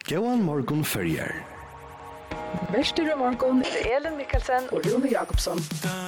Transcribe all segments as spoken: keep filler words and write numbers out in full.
Gåan morgon färger. Värstur morgon är Elin Mikkelsen och Rune Jakobsson.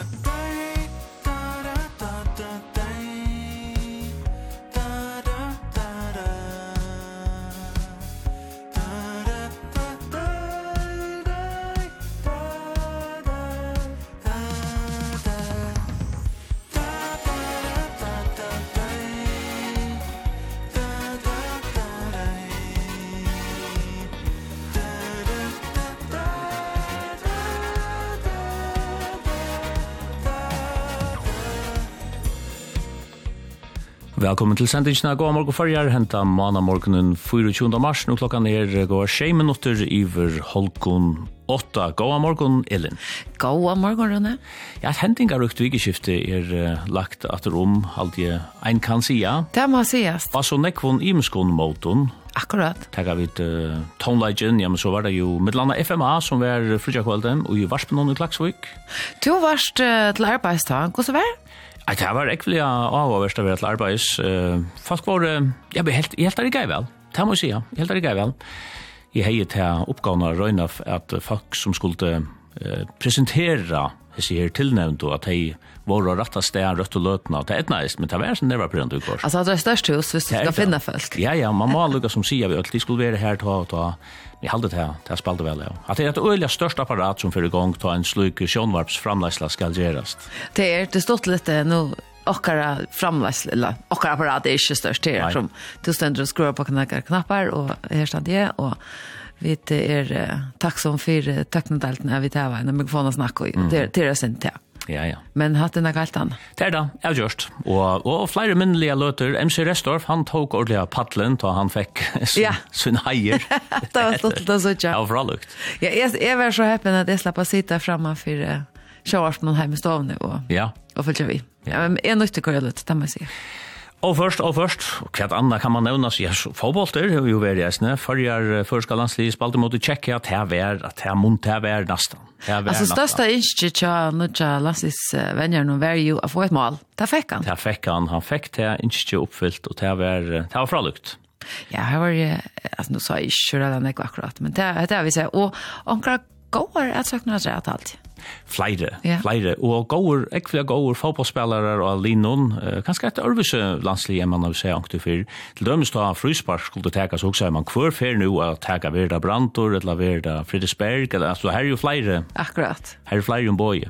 Velkommen til sendingen av Gåa morgen forrige, hentet mandag morgenen tjuende mars, nå klokken er går tjei minutter iver holkon åtta. Gåa morgen, Elin. Gåa morgen, Rune. Ja, et hendingar rukt vikeskifte er uh, lagt atter om, alltid ein kan sia. Det må sies. Og så nekvån imeskån måten. Akkurat. Takk av et uh, tonelagen, ja, men så var det jo middelanda F M A som var frutjakvalden, og i Varspenon i Klaksvik. Du varst uh, til arbeidsdag, hvordan var det? Ja, det var ekkelig avhåverst av til arbeids. Uh, folk var, uh, jeg ble helt, helt der i gøy vel. Det må jeg si, ja. Helt der i gøy vel. Jeg heier til oppgavene av Røyna at folk som skulle uh, presentere disse her tilnevnt, og at de var å rette sted, rødt og løtene, og det er etnæst, men det var sånn det var prøvende utgård. Altså, det er størst hus hvis du skal finne folk. Ja, ja, man må lukka som sier vi at de skulle være her til å vi halde til det spalte vel, ja. At det er et øyelig størst apparat som fyrir gang til en slik sjånvarpsframleisla skal gjerast. Det er det stått litt nå, okkara framleisla, eller okkara apparat er ikke størst, det er som du stender og skrur på knappar, og her stand jeg, og vi er uh, takk som for teknodelten er vi til hva, når vi får noe snakk, og det er sint til. Ja, ja. Men hatt den er galt han. Det er da, jeg gjørst. Og, og flere minnelige løter. M C Restorff, han tok ordentlig av paddelen, da han fikk sin, ja. sin heier. Det var stått til å sitte. Ja, for all lukt. Ja, jeg, jeg var så heppen at jeg slapp å sitte fremme for uh, sjåvarsen og hjemme stående, og, ja. og følte vi. Ja. Men jeg nøyte kører litt, det må jeg si. Og først, og først, hva annet kan man nevne? Ja, fotbollter har jo vært gjerne. Forrige første landslige spalte mot Tjekkia, det er vær, det er munt, det er vær nesten. Altså, største innskje til Nudja Lassis venner nå var jo å få et mål. Det fikk han. Det fikk han. Han fikk det innskje oppfylt, og det var, det var fralukt. Ja, her var det, altså, nå sa jeg ikke det ikke akkurat, men det, det er vi ser. Og omkring går at søkene har drevet alt. Flere, ja. flere. Og går, ekvile går fotballspillere og linnon. Uh, kanskje et øvelse landslige man har sett ångte for. Til dømes da fryspark skulle teka, så også er man hver fer nå å teka Verda Brantor, eller Verda Fridesberg, eller altså her er jo flere. Akkurat. Her er flere om bøye.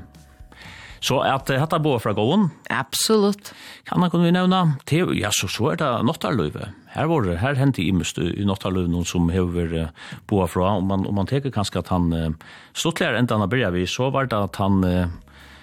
Så at uh, dette bor fra gåen. Absolutt. Kan man kunne vi nevne til, ja, så, så er det Nottarløyve. Her var det, her hentet i mest i Nottarløyve noen som har vært uh, bor fra, og man, og man teker kanskje at han uh, stortligere enda han har begynt vi, så var det at han uh,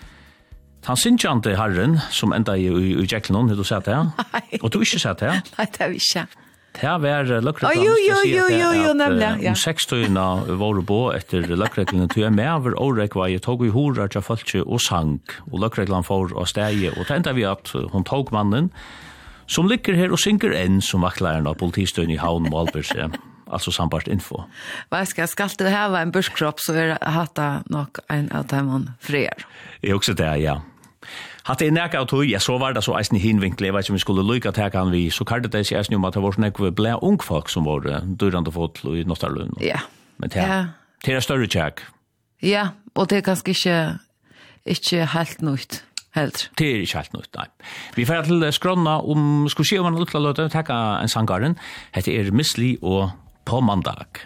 han synkjante herren, som enda i, i, i Jekyllon, har du sett det? Nei. Og du ikke sett det? Nei, det har vi ikke. Det var løkreglene, oh, jo, jo, jo, jo, jo, nemlig, ja. Om sekstøyene var på etter løkreglene, tog jeg med over årekva, jeg tog i hora til folk og sang, og løkreglene får av steget, og det enda vi at hun tog mannen, som ligger her og synker enn som vaktlæreren av politistøyen i Havn og Albers, altså sambart info. Hva skal jeg skal til her var en burskropp, så er det hatt nok en av dem frier. Jeg også det, ja. Hatt jeg nekka av tog, ja, så var det så eisen i hinvinkle, jeg vet ikke om vi skulle lykke til han vi, så kallet det seg eisen om at det var sånn ekve ble ungfolk som var dørrande fått i Nottarlund. Ja. Men det er, det er større tjekk. Ja, og det er kanskje ikke, ikke helt nøyt. Helt. Det er ikke helt nøyt, nei. Vi får til skrona om, skulle se om man lukla løte, takka en sangaren. Hette er Missli og På mandag.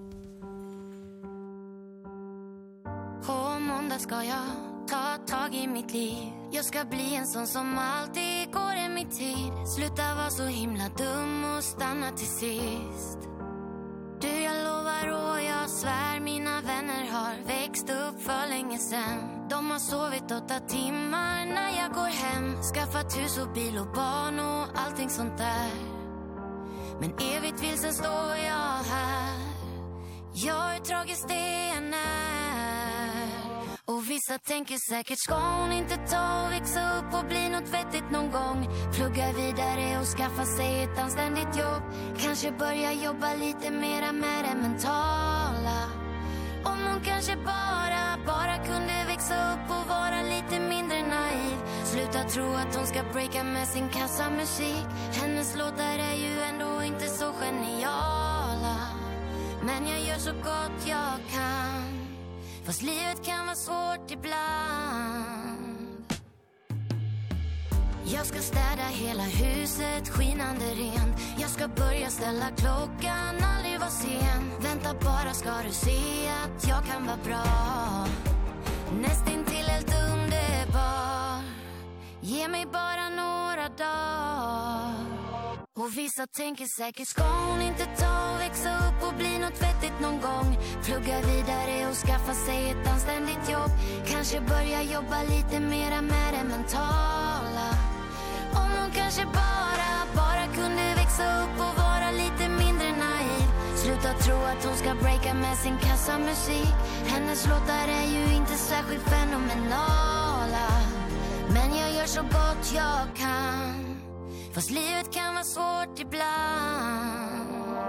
På måndag ska jag ta tag i mitt liv. Jag ska bli en sån som alltid går i mitt tid. Sluta vara så himla dum och stanna till sist. Du, jag lovar och jag svär, mina vänner har växt upp för länge sen. De har sovit åtta timmar när jag går hem. Skaffat hus och bil och barn och allting sånt där. Men evigt vilsen står jag här. Jag är tragiskt det än är. Och vissa tänker säkert, ska hon inte ta och växa upp och bli något vettigt någon gång? Plugga vidare och skaffa sig ett anständigt jobb. Kanske börja jobba lite mera med det mentala. Om hon kanske bara, bara kunde växa upp och vara lite mindre naiv. Sluta tro att hon ska breaka med sin kassamusik. Hennes låtar är ju ändå inte så geniala. Men jag gör så gott jag kan. Fast livet kan vara svårt ibland. Jag ska städa hela huset skinande ren. Jag ska börja ställa klockan, aldrig vara sen. Vänta bara ska du se att jag kan vara bra. Nästintill helt underbar. Ge mig bara några dagar. Och vissa tänker säkert, ska hon inte ta och växa upp och bli något vettigt någon gång? Plugga vidare och skaffa sig ett anständigt jobb. Kanske börja jobba lite mera med det mentala. Om hon kanske bara, bara kunde växa upp och vara lite mindre naiv. Sluta tro att hon ska breaka med sin kassamusik. Hennes låtar är ju inte särskilt fenomenala. Men jag gör så gott jag kan. Fast livet kan vara svårt ibland.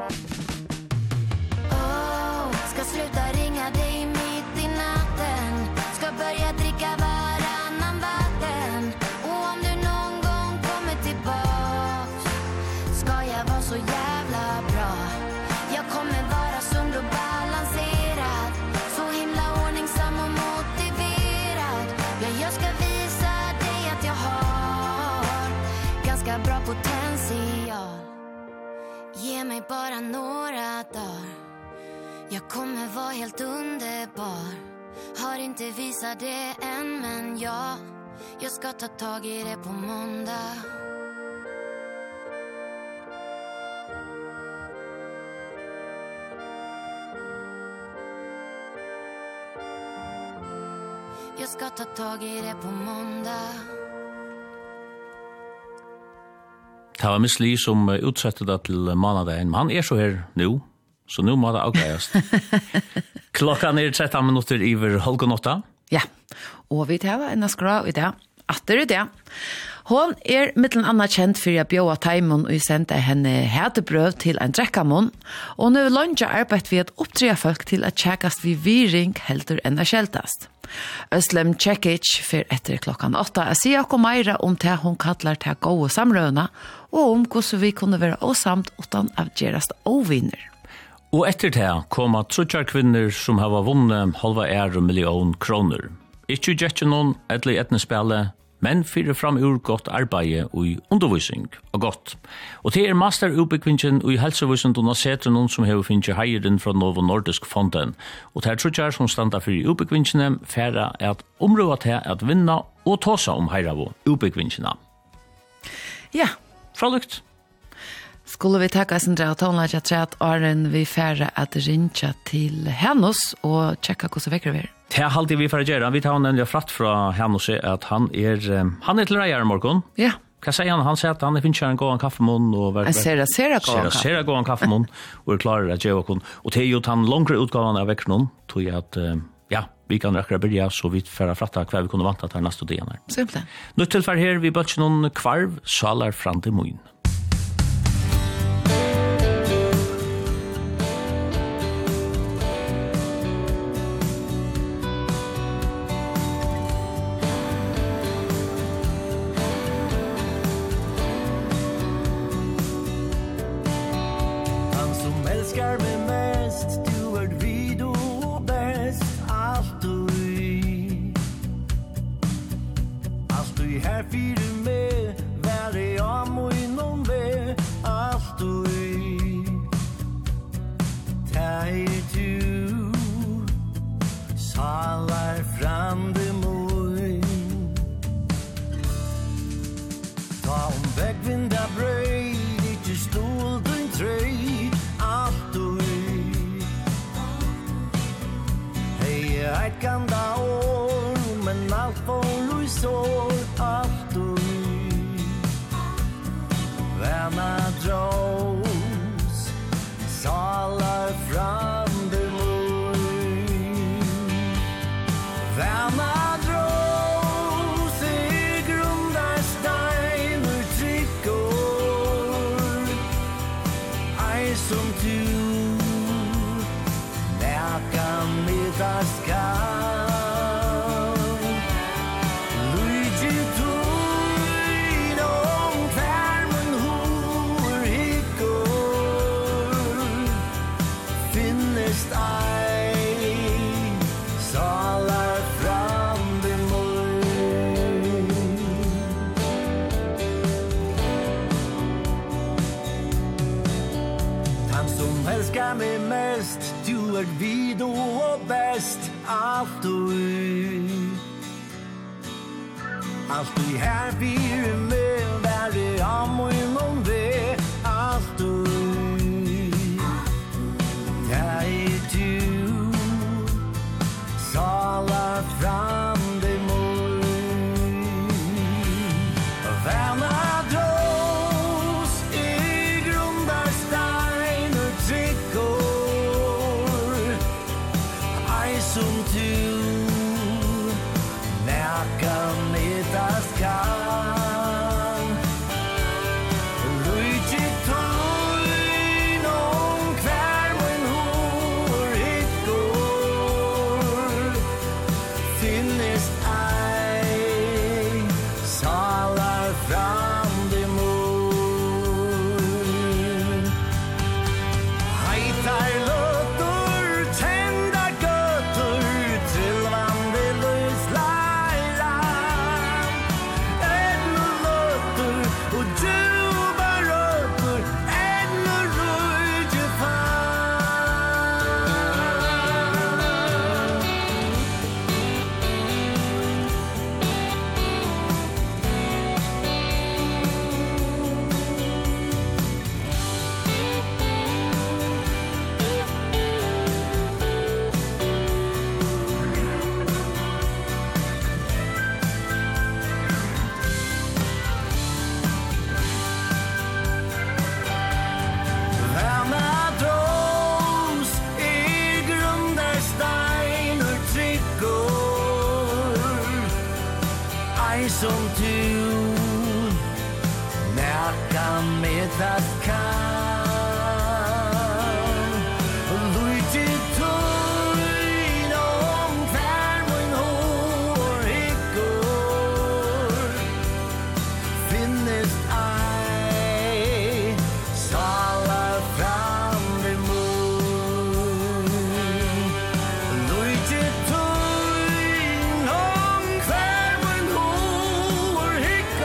Oh, ska sluta ringa dig mitt i natten. Ska börja dricka varannan vatten. Och om du någon gång kommer tillbaks, ska jag vara så jävla bra. Jag kommer vara sund och balanserad. Så himla ordningsam och motiverad. Ja, jag ska visa dig att jag har ganska bra potential. Ge mig bara några dagar. Jag kommer vara helt underbar. Har inte visat det än, men ja, jag ska ta tag i det på måndag. Jag ska ta tag i det på måndag. Det var Miss Li som utsatte det til måndagen, men han er så her nu, så nu må det avgreies. Klokkan er tretton minutter iver halv åtta. Ja, og vi tar en skra i det. Atter i det. Hon er mittelen annet kjent for å bjøa teimen og sendte henne hetebrøv til en drekkamon, og nå lønner arbeid vi at oppdreie folk til at tjekkast vi viring heldur enn å skjeltast. Øslem Tjekic for etter klokkan åtta er sier okko meira om det hun kallar til gode samrøvna, og om hvordan vi kunne være åsamt utan av gerast ovinner. Og etter det kom at trutjar kvinner som har vunnet halva er million kroner. Ikke gjør noen edelig etnespillet, men fyrir fram ur godt arbeid og undervisning og godt. Og det er masterutbyggvingen og i helsevisning og setren som har finnet heieren fra Novo Nordisk fonden. Og det er trutjar som standa fyrir utbyggvingene færre at området til at vinna og tåsa om heira og utbyggvingene. Ja. Fralukt. Skulle vi takka sin dra tonlag at at åren vi færre at rinja til hennes og tjekka hvordan vekker vi er. Det er alltid vi for å gjøre. Vi tar nemlig fratt fra hennes at han er, han er til reier i morgen. Ja. Hva sier han? Han sier at han finner en god kaffemån. Jeg ser det, ser det god kaffemån. Ser det god kaffemån, og er klar å gjøre oss. Og det er jo den langere utgaven av vekker noen, tror jeg at, ja, vi kan rekke begynne, så vi får fratta hva vi kunne vante til neste dagen her. Simpelthen. Nå tilfell her, vi bøtter noen kvarv, saler fram til morgen. Som du, när kan mitt skall älskar mig mest. Du är vid och bäst. Allt och allt i här vi är med. Där det är om och det. Allt och där är du. Salar fram det mot. Vänner drås i grundar stein och tryckor. Aj som du näka mittast kan. Luigi tog någon kvär men hår hickor. Finnest ej salar fram det mot. Hejtar låter, tända götter, trillvande lyslajra. Ännu låter och djupa rötter, ännu röjde Vänner drås i grundar stein och tryckor. Aj som du näka mittast kan. Luigi tog någon kvär men hår hickor. Finnest ej salar fram det mot. Luigi tog någon kvär men hår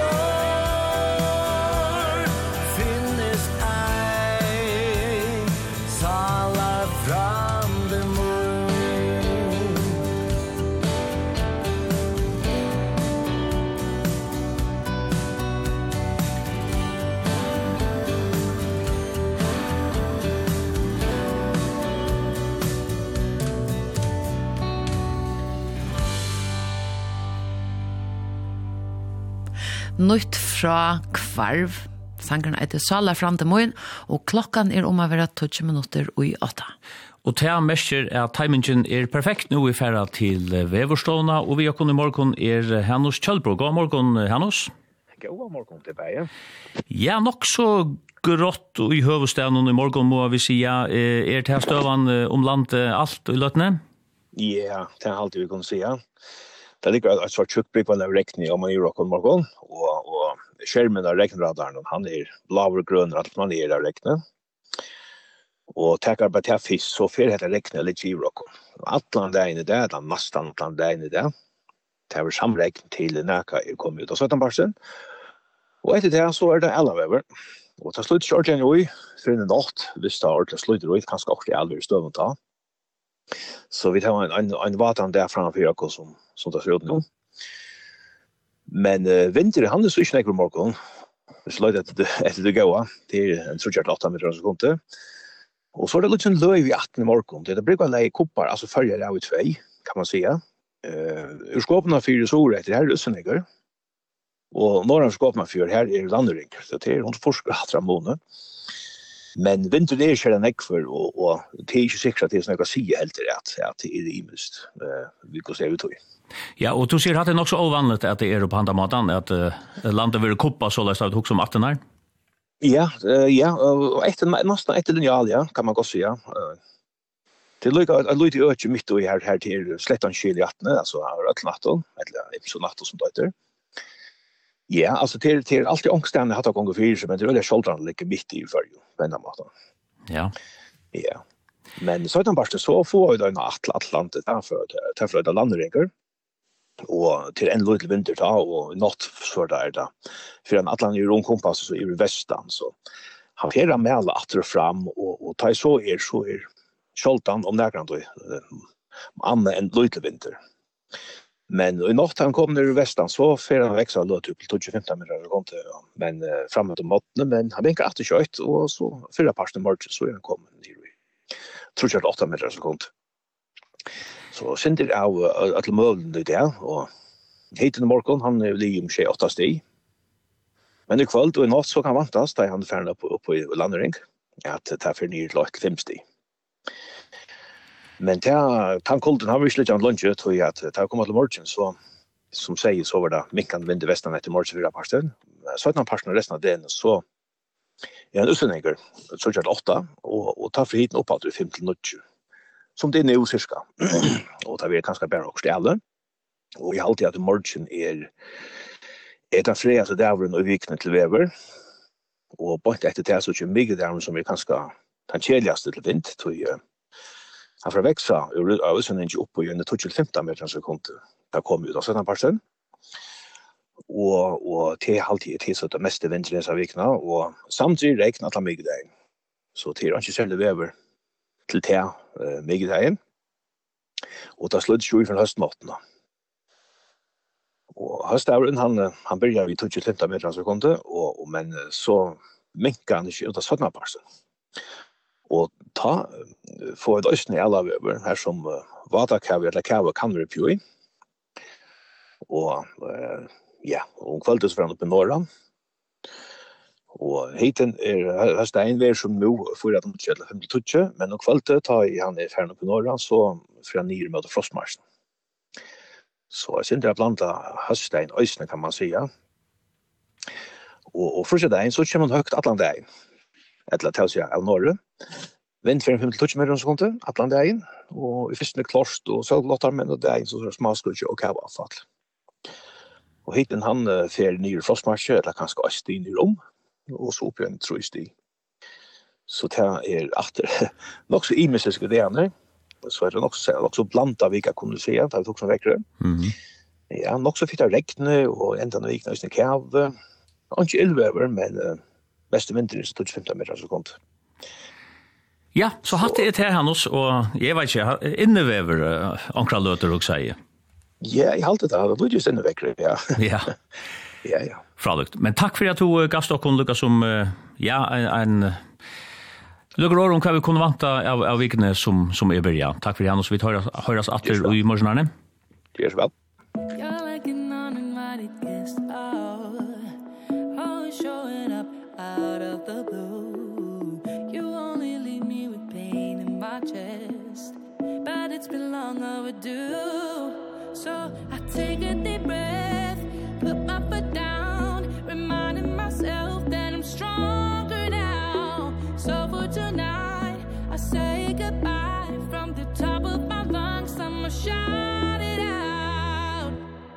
hickor. Finnest ej salar fram det mot. Nytt fra Kvarv. Sangeren heter Salar fram til morgen, og klokkan er om å være tolv minutter og i åtta. Og til messer er timingen er perfekt nå i færre til Veverstående, og vi har kunnet i morgen er Hanus Kjølbro. God morgen, Hanus. God morgen til deg. Ja, nok så grått i høvestaden i morgen, må vi si. Ja, er det her støvan om landet alt i løtene? Ja, det er alt vi kan si. Det ligger et svart tjukkbrygg av rekning om man gjør noen morgen, og, og skjermen av reknradaren, han er lavere grønn, alt man er av rekning. Og takkar bare til fisk, så fer heter rekning litt i rokken. Atlant det ene det, det er nesten atlant det ene det. Det er samrekning til næka er kommet ut av syttenparsen. Og etter det så er det elvever. Og det slutter kjørt igjen jo i, for en natt, hvis det er ordentlig slutter jo i, kanskje også i elver støven ta. Så vi tar en, en, en vatan der framfor oss som, som det ser ut nå. Men uh, vinter, han er så ikke nekker på morgen. Det slår etter, etter det gåa. Det er en trutjert åtta meter sekunder. Og så er det litt sånn løy i atten i morgen. Det er brukket leie koppar, altså følger av i tvei, kan man sige. Uh, ur skåpene fire sår etter her er Øssenegger. Og når han skåpene fire her er Landeringer. Så det er hun forsker at måned. Men vinter det er ikke en ekkur, og, og det er ikke sikkert at det er sånn jeg kan si helt til at, at det er imest. Uh, vi kan se ut i. Ja, og du sier at det er nok så ovanligt at det er på andre måten, at uh, landet vil koppa så løst av et hos om atten her? Ja, uh, ja, og etter, nesten etter linjal, ja, kan man godt si, ja. Uh, det er lykt i øke midt og her, her til Slettanskil i attene, altså Røtlenatten, eller Ipsonatten som det heter. Ja, altså til, til alltid ångstene hatt av ganger fire, men det er veldig skjoldrende like midt i førje, på en måte. Ja. Ja. Men så er det bare så får vi da en Atlantet for å ta landringer, og til en liten vinter da, og natt så er det da. For en Atlantet i romkompass så i vestan, så han fer med alla åter fram och och ta så är så är Scholtan om där kan då Anna en lite vinter. Men i natt han kom ner i västan så fer han växa låt upp till tjugofem meter och kom till men uh, framåt motne men han bänkar åter kött och så fyra parsten march så är han kommer ner i tror jag åtta meter så kom. Så sen det av att målen det där och heter Morgon han är ligger om tjugoåtta steg. Men i kväll och i natt så kan vantas där han färna upp upp i landring att ta för ner till femtio. Men ta tankolden har vi slut av lunch tror jag att ta komma till morgon så som säger så var det mycket vind i västan efter morgon fyra parsten. Så att man parsten resten av den så är en usenäger så jag åtta och och ta för hit upp att fem till nio. Som det är nu cirka. Och det är ganska bra också alla. Och jag alltid att morgon är är den fredagen där och vikna till väver. Och på ett det så mycket där som är ganska den kedligaste till vind tror jag. Han får växa och sen inte upp på en tjugofem meter så kom det kom ut av sådana parten. Och och till alltid till så det mesta ventileras av vikna och samtidigt räknar alla mycket där. Så till inte själva väver till te uh, mycket där. Och det slut ju från höstnatten. Och höstavren han han börjar vid tjugofem meter så kom det och, och men så minkar han inte ut av sådana parten. Och ta få ett ösn i alla över här som uh, vattakav eller kav kan det på i. Och uh, ja, och kvällen fram upp i norra. Och hiten är hösta en vär som nu för att de skulle fem till tjugo, men och kvällen tar i han är färd upp i norra så från ner mot frostmarschen. Så jag syns det att blanda hösta en ösn kan man säga. Och och första dagen så kommer man högt Atlanten. Eller till sig av norra. Vind för fem till tjugo meter så kom Atlanten och i första klart och så låter man det där så smaskar och kav avfall. Och hiten han uh, fer ner frostmarsch eller kanske öst in i rum och så upp en trösti. Så det är åter nog så imesiska det andra. Så är det också också blanda vilka kunde du se att det också väcker. Mhm. Ja, nog så fick det regna och ända när vikna i kav. Inte elväver men uh, bästa vinter så tjugofem meter så kom det. Ja, så hatt det her han oss, og jeg vet ikke, innevever uh, ankra løter og sier. Ja, jeg halte det, det blir just innevekker, ja. Ja. Ja, ja. Fralukt. Men takk for at du uh, gav stokken, Lukas, som, uh, ja, en, en uh, lukker år om hva vi kunne vanta av, av vikene som, som er byrja. Takk for han, og så vi tar høres atter i morgenerne. Det er så vel. You're like an uninvited guest, oh, always showing up out of the blue. You only leave me with pain in my chest, but it's been long overdue. So I take a deep breath, put my foot down, reminding myself that I'm stronger now. So for tonight, I say goodbye from the top of my lungs. I'ma shout it out.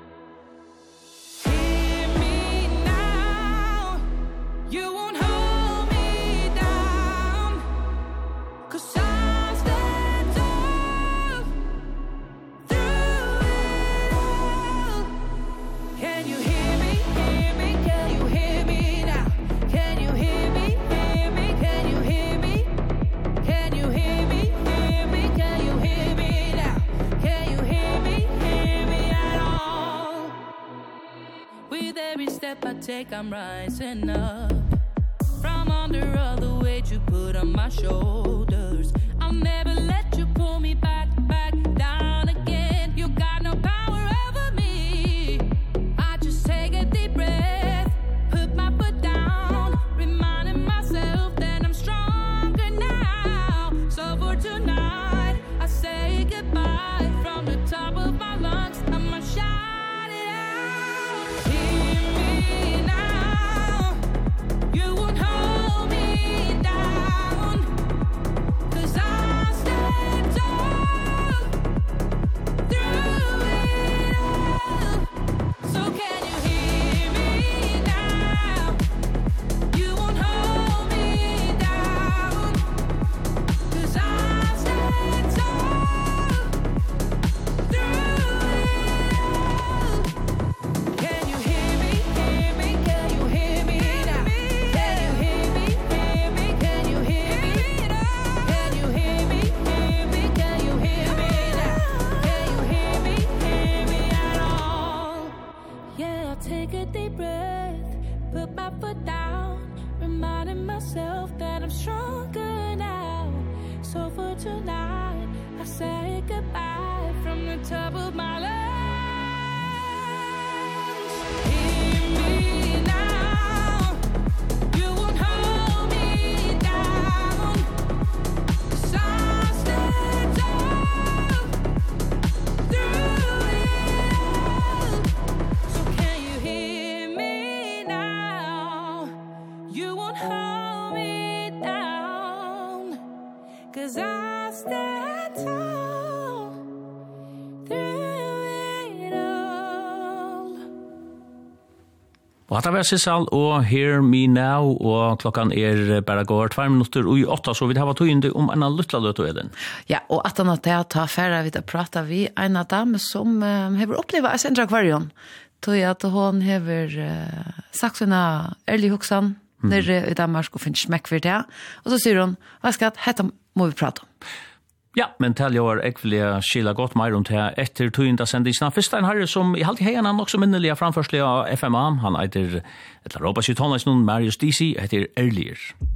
Hear me now. You won't hold me down, 'cause I'll stand up through it all. Can you hear me, hear me, can you hear me now? Can you hear me, hear me, can you hear me? Can you hear me, hear me, can you hear me now? Can you hear me, hear me at all? With every step I take I'm rising up from under all the weight you put on my shoulders. I'll never let you pull me back, back down again. You got no power over me. I just take a deep breath, put my foot down, reminding myself that I'm stronger now. So for tonight, I say goodbye from the top of my lungs. I'ma shout it out. Hear me now. You won't hold me down, 'cause tonight. I say goodbye from the top of my lungs. Hear me now. You won't hold me down. 'Cause I'll stand up through it all. So can you hear me now? You won't hold me down. 'Cause I'll stand tall through it all. Og hatt av er Sissal og Hear Me Now, og klokkan er bare går tvær minutter og i åtta, så vi har tøyende om en luttla løt og eden. Ja, og at han har tatt ta færre vidt å prate vi en av dem som uh, har opplevd et sindra akvarium. Tog at hon hever uh, sagt sånne ærlig hoksan mm. nere i Danmark og finner smekk for det. Og så sier hun, hva skal jeg, dette må vi prate om. Ja, men til jeg var egentlig skila godt mer om det etter tøyende sendisene. Først en herre som i halte heierne nok så minnelig framførselig av F M A. Han heter, etter Robert Sytonas noen, Marius D C, heter Earlier.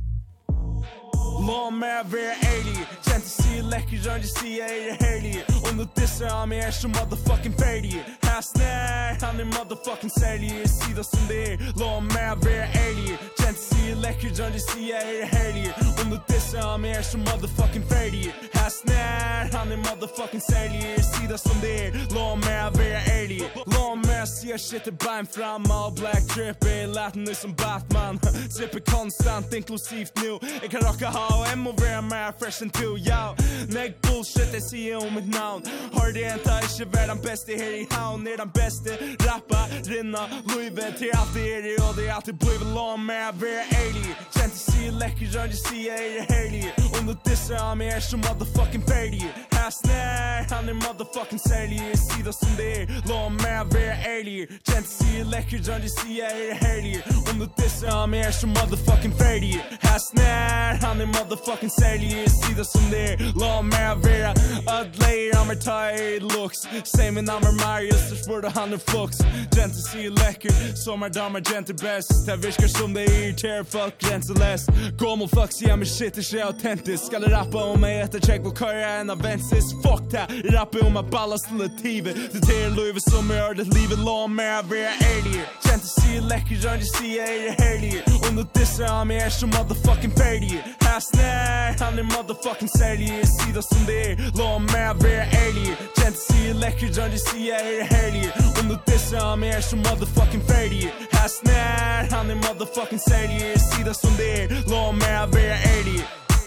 Law med ver eighty. Kjent å si lekker rundt i sida er det herlig. Om du disser av meg er så motherfucking ferdig. Her snær, han er motherfucking særlig. Jeg sier det som det er. Law med ver eighty. Kjent å si lekker rundt i sida er det herlig. Om du disser av meg er så motherfucking ferdig. Her snær, han er motherfucking særlig. Jeg sier det som det er. Law med ver eighty. Law med sier shit er bein fram. All black tripper, laten nu som Batman. Tripper konstant, inklusivt nu. Jeg kan rocka ha og jeg må være mer fresh enn to, ja. Negg bullshit, jeg sier om mitt navn. Har det enda ikke vært den beste her i havn. Er den beste, rappa, rinna, luive. Til alt det er det, og det er alltid blivet lån med være eighty. Kjent å si lekker rundt i sida er det herlig. Om du disser av meg er så motherfucking ferdig. Her snær, han er motherfucking særlig. Jeg sier det som det er, lån med være eighty. Kjent å si lekker rundt i sida er det herlig. Om du disser av meg er så motherfucking ferdig. Her snær, han er motherfucking særlig. Jeg sier det som det er, lån med være ødleier av meg tired looks. Säg min namn är Marius, så spår du han är flux. Gent att se läcker, sommardamer gent är bäst. Det viskar som det irriterar folk gränseless. Gommel fuck, säger mig shit, det är autentiskt. Ska rappa om mig efter check på köra en avensis. Fuck det, rappa om mig ballas till ett tive. Det är livet som gör det livet lån med att vara ärlig. Gent att se läcker, rör det se är det härlig. Om du dissar av mig är så motherfucking färdig. Här snär, han är motherfucking särlig. Jag ser det som det är, lån med att vara ärlig. Gent att se läcker, rör det se är det härlig. Om du dissar av mig är så motherfucking färdig. Här snär, han är motherfucking särlig. Jag ser det som det är, lån med att vara ärlig.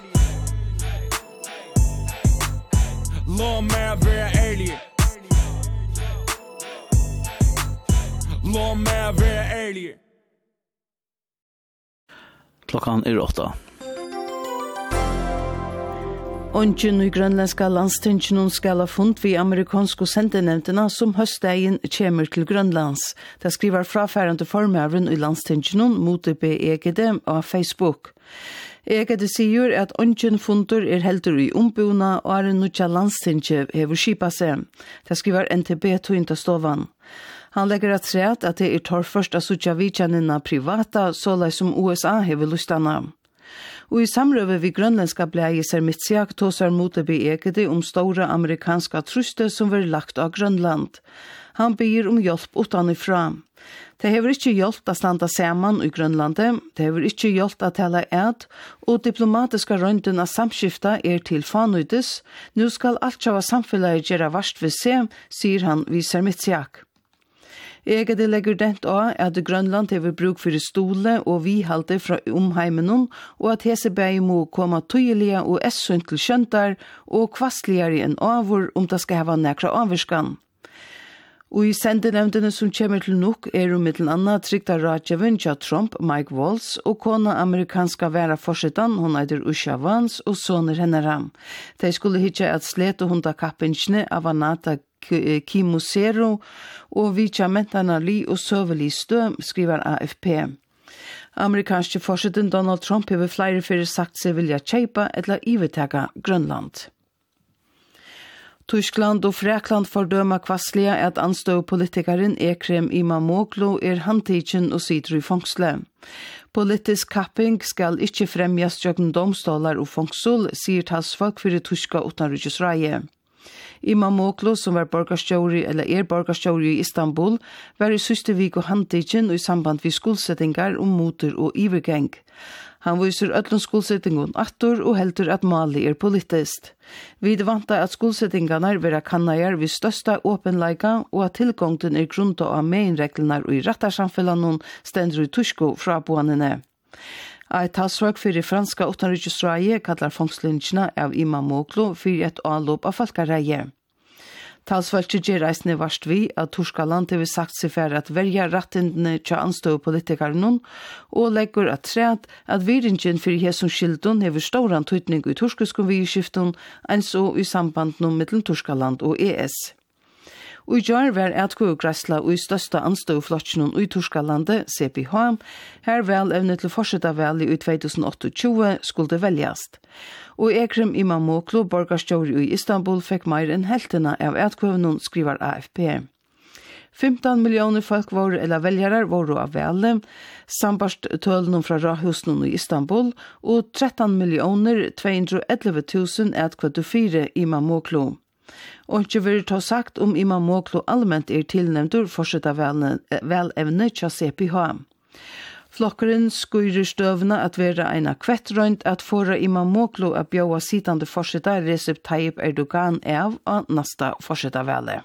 Lån med att vara ärlig. Lån med att vara ärlig. Klockan är åtta. Ongen i grønlandska landstingen skal ha funnet vi amerikanske sendenevntene som høstdagen kommer til Grønlands. Det skriver frafærende formøveren i landstingen mot B E G D av Facebook. E G D sier at ongen funter er heldur i ombuna og er en nødja landstinge hever skipa seg. Det skriver N T B Tøyntastovan. Han legger at seg at det er torrførst av sutja vidjanina privata, såleis som U S A hever lustana. Og i samrøve vi grønlandska bleie Sermitsiak tåsar mot B E G D om stora amerikanska truste som var lagt av Grønland. Han ber om hjelp utanifra. Det hever ikkje hjelpt å standa saman i Grønlandet, det hever ikkje hjelpt å tala ed, og diplomatiska røynden av samskifta er til fanøydes. Nå skal alt sjava samfunnet gjøre varst ved seg, sier han vid Sermitsiak. E G D legger dent av at Grønland hever bruk for stole og vihalte fra omheimenon, og at hese bei må komme tøyelige og essunt til skjøntar og kvastligere enn avur om det skal hava nekra avvirskan. Og i sendenevndene som kommer til nok er om mittelen anna trykta Rajeven tja Trump, Mike Waltz, og kona amerikanska vera forsetan, hon eider Usha Vance og soner henneram. De skulle hitje at slete hunda kappinsjene av Anata Kimo Zero og vitja mentana li og søveli stø, skriver A F P. Amerikanske forseten Donald Trump hever flere fyrir sagt seg vilja kjeipa eller ivetega Grønland. Tyskland og Frekland fordømer kvasslige at anstøvpolitikeren Ekrem Imamoglu er handtidjen og sitter i fangsle. Politisk kapping skal ikke fremjas jøkken domstolar og fangsel, sier talsfolk for det tyska utenriksreie. Imamoglu, som var borgarstjóri eller er borgarstjóri i Istanbul, var i syste vik og handtidjen i samband med skuldsettingar om motor og ivergeng. Han viser öllum skuldsettingun attur og heldur at Mali er politiskt. Vi vanta at skuldsettingarna vera kannajar vi størsta åpenleika og at tilgångten er grunta av meinreglerna og i rattarsamfellanon stendur i tusko fra boanene. Eit talsverk fyrir franska utanriksreie kallar fangslingina av Imamoglu fyrir et anlop av folkareie. Talsverket gjør reisende varst vi at Torskaland har sagt seg for at velja rattindene til anstøv politikeren og legger at træt at viringen for hesson skilden hever stor tøytning i torskeskom vidskiften enn så i samband mellom Torskaland og E S. Og i jar var etkøgræsla og i største anstøvflotsjonen i Torskalandet, C P H, her vel evne til fortsetta vel i tjueåtte og tjue skulle veljast. Og Ekrem Imamoglu, borgarstjóri i Istanbul, fikk mer enn heltene av etkøvnen, skriver A F P. femton millioner folk var eller veljarar var av vele, sambarst tølen fra Rahusnen i Istanbul, og tretton millioner tvåhundraelva tusen etkøvfire Imamoglu. Og ikke vil ta sagt om Imamoglu allmänt er tilnevntur fortsetta velevne til C P H. Flokkeren skuirer støvna at vera eina kvettrøynt at fora Imamoglu at bjøa sittande fortsetta Recep Tayyip Erdogan av og nasta fortsetta vele.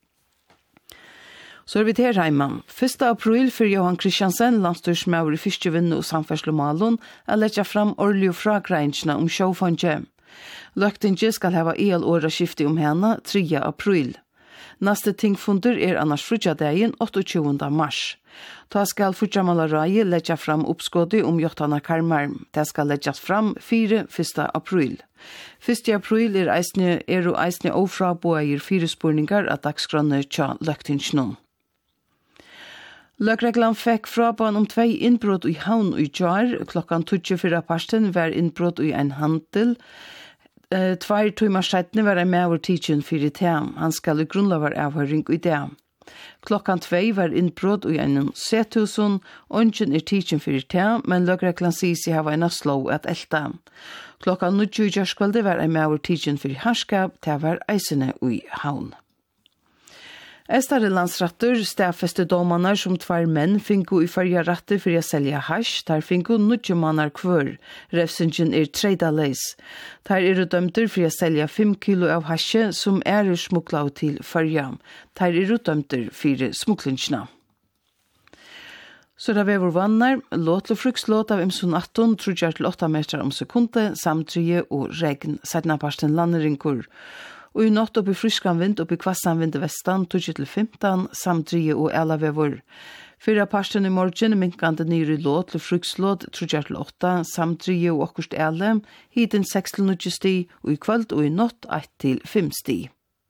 Så er vi til Reimann. første april for Johan Kristiansen, landstyrsmaur i Fyrstjevinne og Samferdslomalon, er letja fram årlig og fragreinskina om sjåfondje. Løgtinge skal hava el åra skifte om henne tredje april. Neste tingfunder er annars frutjadegin åttogtjugunda mars. Ta skal frutjamalarai letja fram oppskådi om jottana karmar. Det skal letjas fram fire første april. første april er eisne er og eisne ofraboer fire spurningar at dagsgrunne tja løgtingsnum. Løgreglan fekk fraban om tvei innbrott i havn i jar. Klokkan tjugofyra parsten var innbrott i en handel. Uh, Tvær timer settene var en med tidsen for i tem. Han skal i grunnlover avhøring i det. Klokkan tvei var innbrott i en setusen, og ingen er tidsen for i tem, men løgreglan sier seg hava en slå at elta. Klokkan nitjo i jørskvalde var en med tidsen for i harskap, det var eisene i havn. Estare landsratter stafeste domanar som tvær menn finko i farja ratter for å selja hash, der finko nutje mannar kvør. Refsingen er treidaleis. Der er dømter for å selja fem kilo av hasje som er smukla til farja. Der er dømter for smuklingsna. Så da vi var vannar, låt og frukslåt av imsun atton, trudjar til åtta meter om sekunde, samtrye og regn, sednaparsten landerinkur. Og i natt oppi fryskan vind, oppi kvassan vind i vestan, tjue til femton, samtrye og elavevor. Fyra parsten i morgen, minkande nyr i låt til frukslåt, trudjar til åtta, samtrye og okkurst ele, hiten seks til nitjo sti, og i kvöld og i natt eitt til fem sti.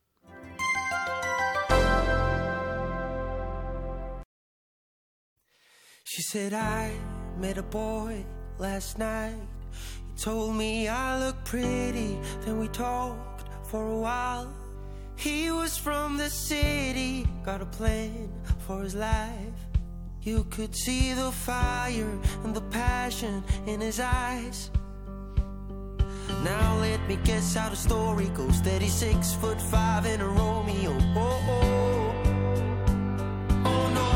She said, I met a boy last night. He told me I look pretty. Then we talked for a while. He was from the city, got a plan for his life. You could see the fire and the passion in his eyes. Now let me guess how the story goes. That he's six foot five and a Romeo. Oh, oh, oh no.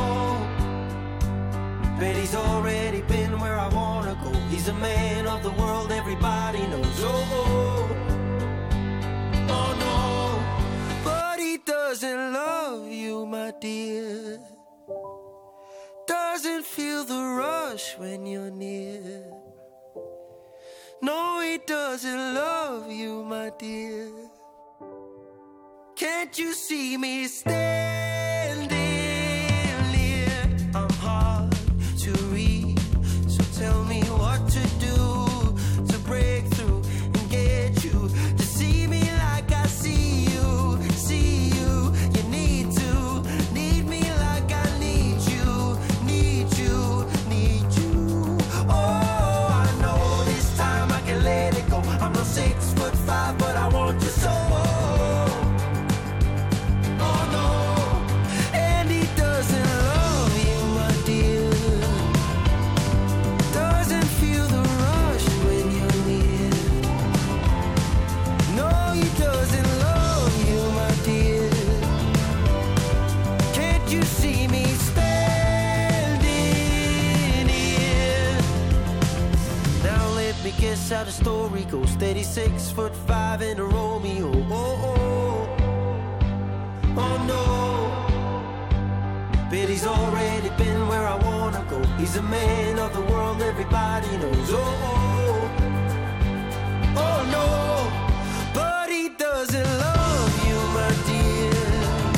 But he's already been where I wanna go. He's a man of the world, everybody knows. Oh, oh, oh no. But he doesn't love you, my dear. Doesn't feel the rush when you're near. No, he doesn't love you, my dear. Can't you see me standing near? I'm hard to read, so tell me what to do to break through and get you to see me like I see you, see you. You need to need me like I need you, need you, need you. Oh, I know this time I can let it go. I'm not six foot five, but I want you so. steady six foot five in a Romeo. Oh, oh, oh no. But he's already been where I wanna go. He's a man of the world, everybody knows. Oh, oh, oh no. But he doesn't love you, my dear.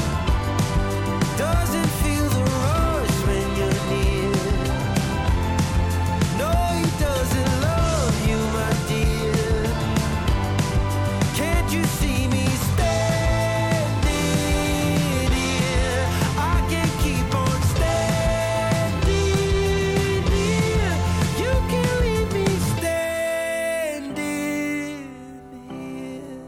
Doesn't feel the rush when you're near. No, he doesn't love you, my dear. Can't you see me standing here? I can't keep on standing here. You can leave me standing here.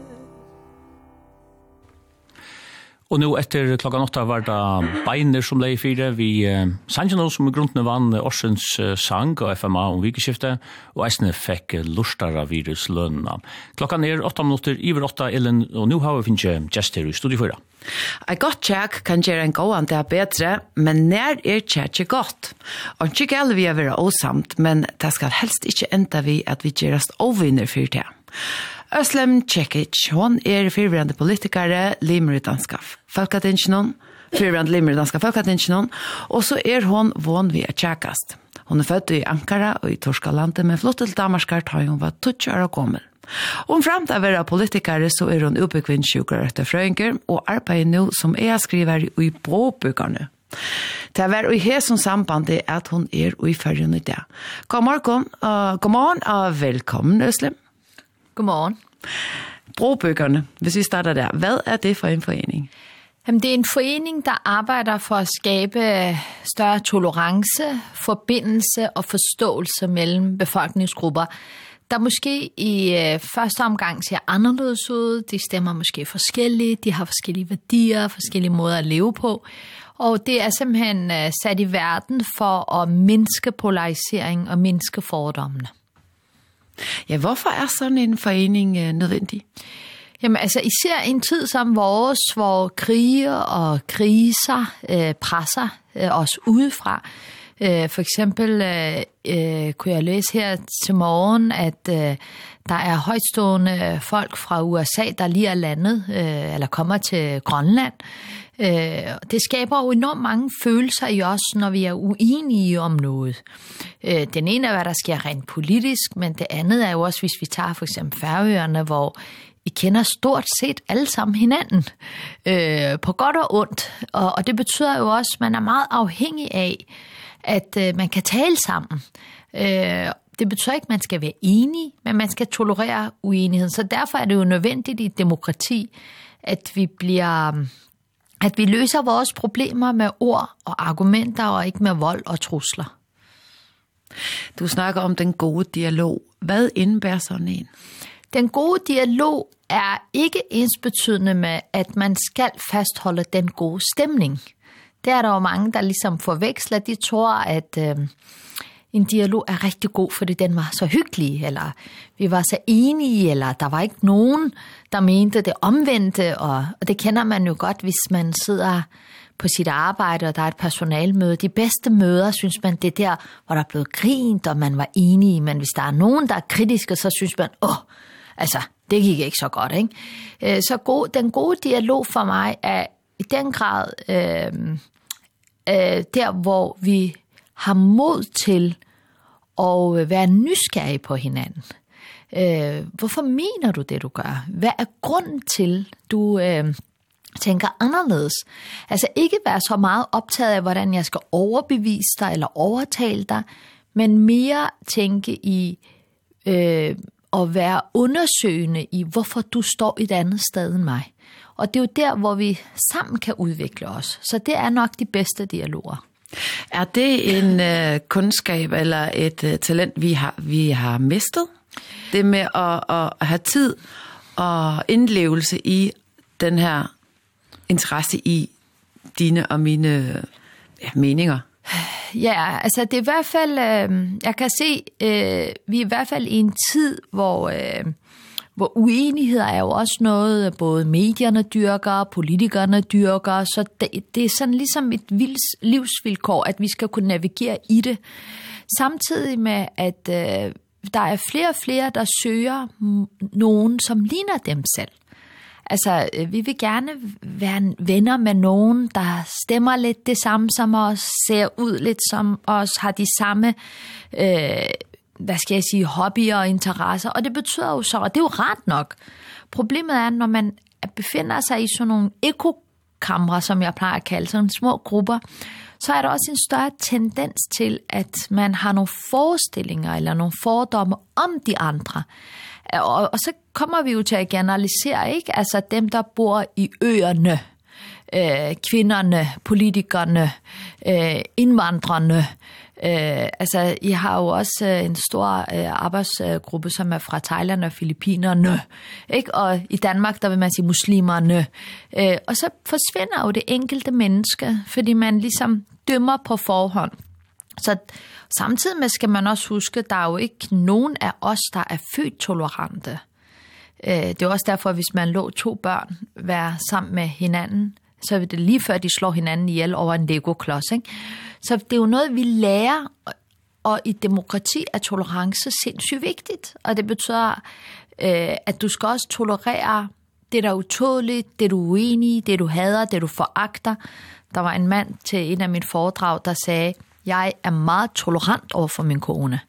Og nå etter klokka åtta var det Beiner som lei fire. Vi uh, sannsyn nå som i grunnen vann Orsens uh, sang og F M A om vikeskiftet, og eisne fikk uh, lustara virus lønna. Klokka er åtta minutter, iver åtta, Ellen, og nå har vi finnet gjest her i studio fyra. Et godt tjekk kan gjøre en god an det bedre, men nær er tjekk godt. Og ikke gjelder vi å være åsamt, men det skal helst ikke enda vi at vi gjøres overvinner for det. Özlem Cekic, hon er fyrvrande politikere, limeridanska folketingsjonen, fyrvrande limeridanska folketingsjonen, og så er hon von vi er tjekkast. Hon er født i Ankara og i Torskalandet, men flott til Damarskart har hun vært tjueåtte år gammel. Om fram til å være politikere så er hun oppekvinn sjukere etter frøynker, og arbeider nå som er skriver i Bråbyggerne. Det er i hesson samband at hun er i fyrren i det. God morgen, uh, god morgen og velkommen, Özlem. Godmorgen. Brobyggerne, hvis vi starter der. Hvad er det for en forening? Jamen, det er en forening, der arbejder for at skabe større tolerance, forbindelse og forståelse mellem befolkningsgrupper, der måske i øh, første omgang ser anderledes ud. De stemmer måske forskelligt, de har forskellige værdier, forskellige måder at leve på. Og det er simpelthen øh, sat i verden for at mindske polarisering og mindske fordommene. Ja, hvorfor er sådan en forening øh, nødvendig? Jamen altså, især i en tid som vores, hvor krige og kriser øh, presser øh, os udefra. Øh, for eksempel øh, øh, kunne jeg læse her til morgen, at øh, der er højtstående folk fra U S A, der lige er landet, øh, eller kommer til Grønland. Øh, det skaber jo enormt mange følelser i os, når vi er uenige om noget. Øh, den ene er, hvad der sker rent politisk, men det andet er jo også, hvis vi tager for eksempel Færøerne, hvor I kender stort set alle sammen hinanden, øh, på godt og ondt. Og, og det betyder jo også, at man er meget afhængig af, at øh, man kan tale sammen. Øh, det betyder ikke, at man skal være enige, men man skal tolerere uenigheden. Så derfor er det jo nødvendigt i et demokrati, at vi bliver... at vi løser vores problemer med ord og argumenter, og ikke med vold og trusler. Du snakker om den gode dialog. Hvad indebærer sådan en? Den gode dialog er ikke ensbetydende med, at man skal fastholde den gode stemning. Det er der jo mange, der ligesom forveksler. De tror, at øh, en dialog er rigtig god, fordi den var så hyggelig, eller vi var så enige, eller der var ikke nogen, der mente det omvendte, og, og det kender man jo godt, hvis man sidder på sit arbejde, og der er et personalmøde. De bedste møder, synes man, det er der, hvor der er blevet grint, og man var enige, men hvis der er nogen, der er kritiske, så synes man, åh, altså, det gik ikke så godt, ikke? Så god, den gode dialog for mig er i den grad øh, øh, der, hvor vi har mod til at være nysgerrige på hinanden. Øh, hvorfor mener du det, du gør? Hvad er grunden til, du øh, tænker anderledes? Altså ikke være så meget optaget af, hvordan jeg skal overbevise dig eller overtale dig, men mere tænke i øh, at være undersøgende i, hvorfor du står et andet sted end mig. Og det er jo der, hvor vi sammen kan udvikle os. Så det er nok de bedste dialoger. Er det en øh, kundskab eller et øh, talent, vi har, vi har mistet? Det med at, at have tid og indlevelse i den her interesse i dine og mine ja, meninger? Ja, altså det er i hvert fald, øh, jeg kan se, øh, vi er i hvert fald i en tid, hvor, øh, hvor uenigheder er jo også noget, både medierne dyrker, politikerne dyrker, så det, det er sådan ligesom et livsvilkår, at vi skal kunne navigere i det. Samtidig med, at øh, der er flere og flere, der søger nogen, som ligner dem selv. Altså, vi vil gerne være venner med nogen, der stemmer lidt det samme som os, ser ud lidt som os, har de samme, øh, hvad skal jeg sige, hobbyer og interesser. Og det betyder jo så, og det er jo ret nok. Problemet er, når man befinder sig i sådan nogle ekokamre, som jeg plejer at kalde, sådan nogle små grupper, så er der også en større tendens til, at man har nogle forestillinger eller nogle fordomme om de andre. Og, og så kommer vi jo til at generalisere, ikke? Altså dem, der bor i øerne, øh, kvinderne, politikerne, øh, indvandrerne. Øh, altså, I har jo også en stor øh, arbejdsgruppe, som er fra Thailand og Filippinerne, ikke? Og i Danmark, der vil man sige muslimerne. Øh, og så forsvinder jo det enkelte menneske, fordi man ligesom dømmer på forhånd. Så samtidig med skal man også huske, der er jo ikke nogen af os, der er født tolerante. Det er også derfor, hvis man lå to børn være sammen med hinanden, så er det lige før, de slår hinanden ihjel over en Lego-klods, ikke? Så det er jo noget, vi lærer, og i demokrati er tolerance sindssygt vigtigt. Og det betyder, at du skal også tolerere det, der er utåligt, det du er uenig i, det du hader, det du foragter. Der var en mand til en af mine foredrag, der sagde, jeg er meget tolerant over for min kone.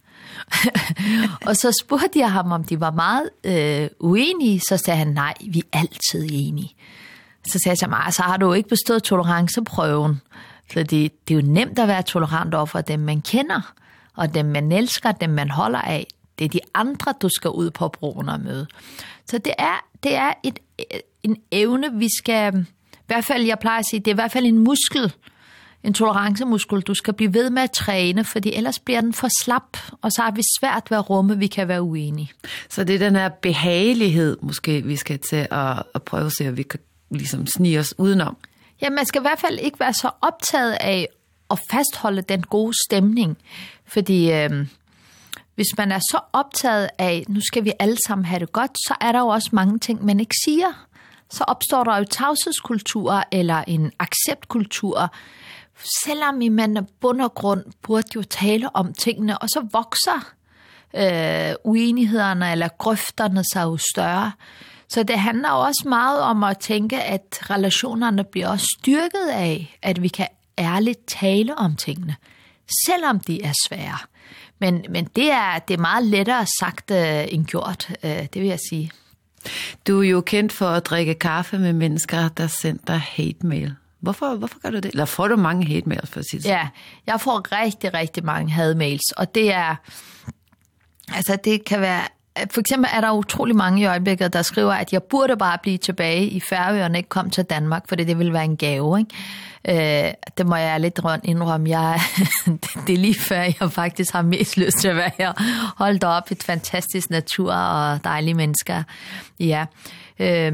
Og så spurgte jeg ham, om de var meget øh, uenige. Så sagde han, nej, vi er altid enige. Så sagde jeg til mig, så har du ikke bestået toleranceprøven. Fordi det er jo nemt at være tolerant over for dem, man kender. Og dem, man elsker, dem, man holder af. Det er de andre, du skal ud på broen og møde. Så det er, det er et, en evne, vi skal... I hvert fald, jeg plejer at sige, det er i hvert fald en muskel, en tolerancemuskel, du skal blive ved med at træne, fordi ellers bliver den for slap, og så har vi svært ved at rumme, vi kan være uenige. Så det er den her behagelighed, måske vi skal til at, at prøve at se, at vi kan ligesom snige os udenom. Ja, man skal i hvert fald ikke være så optaget af at fastholde den gode stemning, fordi øh, hvis man er så optaget af, nu skal vi alle sammen have det godt, så er der jo også mange ting, man ikke siger. Så opstår der jo tavshedskultur eller en acceptkultur, selvom i man af bund og grund burde jo tale om tingene, og så vokser øh, uenighederne eller grøfterne sig jo større. Så det handler jo også meget om at tænke, at relationerne bliver også styrket af, at vi kan ærligt tale om tingene, selvom de er svære. Men, men det, er, det er meget lettere sagt øh, end gjort, øh, det vil jeg sige. Du er jo kendt for at drikke kaffe med mennesker, der sender dig hate mail. Hvorfor, hvorfor gør du det? Eller får du mange hate mails, for at sige det? Ja, jeg får rigtig, rigtig mange hate mails, og det er, altså det kan være, for eksempel er der utrolig mange i øjeblikket, der skriver, at jeg burde bare blive tilbage i Færøerne og ikke komme til Danmark, fordi det ville være en gave, ikke? Øh, det må jeg lidt rundt indrømme. Jeg, det er lige før, jeg faktisk har mest lyst til at være her. Hold da op, et fantastisk natur og dejlige mennesker. Ja. Øh,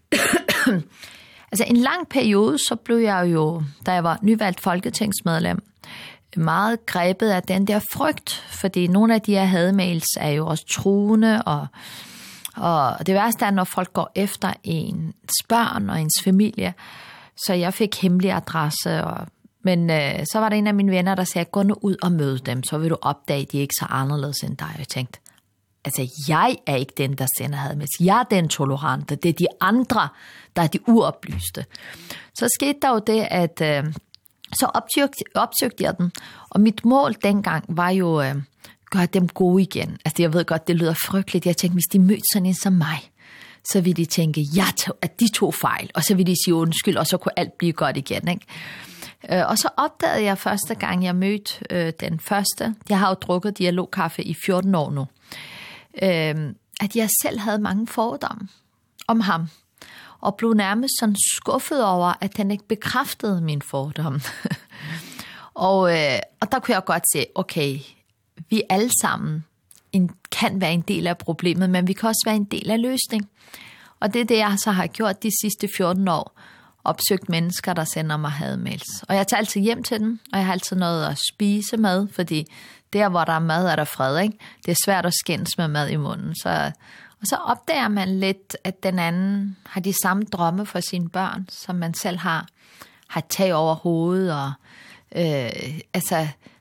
altså en lang periode, så blev jeg jo, da jeg var nyvalgt folketingsmedlem, meget grebet af den der frygt, fordi nogle af de her hademails er jo også truende, og, og det værste er, når folk går efter ens børn og ens familie. Så jeg fik hemmelig adresse, og, men øh, så var der en af mine venner, der sagde, gå nu ud og møde dem, så vil du opdage, at de er ikke så anderledes end dig. Jeg tænkte, altså jeg er ikke den, der sender hadmails. Jeg er den tolerante. Det er de andre, der er de uoplyste. Så skete der jo det, at øh, så opsøgte, opsøgte jeg dem, og mit mål dengang var jo øh, gøre dem gode igen. Altså jeg ved godt, det lyder frygteligt. Jeg tænkte, hvis de mødte sådan en som mig, så vil de tænke, ja, at de tog fejl, og så vil de sige undskyld, og så kunne alt blive godt igen, ikke? Og så opdagede jeg første gang, jeg mødte øh, den første, jeg har jo drukket dialogkaffe i fjorten år nu, øh, at jeg selv havde mange fordomme om ham, og blev nærmest sådan skuffet over, at han ikke bekræftede min fordom. og, øh, og der kunne jeg godt se, okay, vi alle sammen en, kan være en del af problemet, men vi kan også være en del af løsningen. Og det er det, jeg så har gjort de sidste fjorten år. Opsøgt mennesker, der sender mig hademails. Og jeg tager altid hjem til dem, og jeg har altid noget at spise med, fordi der, hvor der er mad, er der fred, ikke? Det er svært at skændes med mad i munden. Så, og så opdager man lidt, at den anden har de samme drømme for sine børn, som man selv har. Har tag over hovedet, og øh, altså,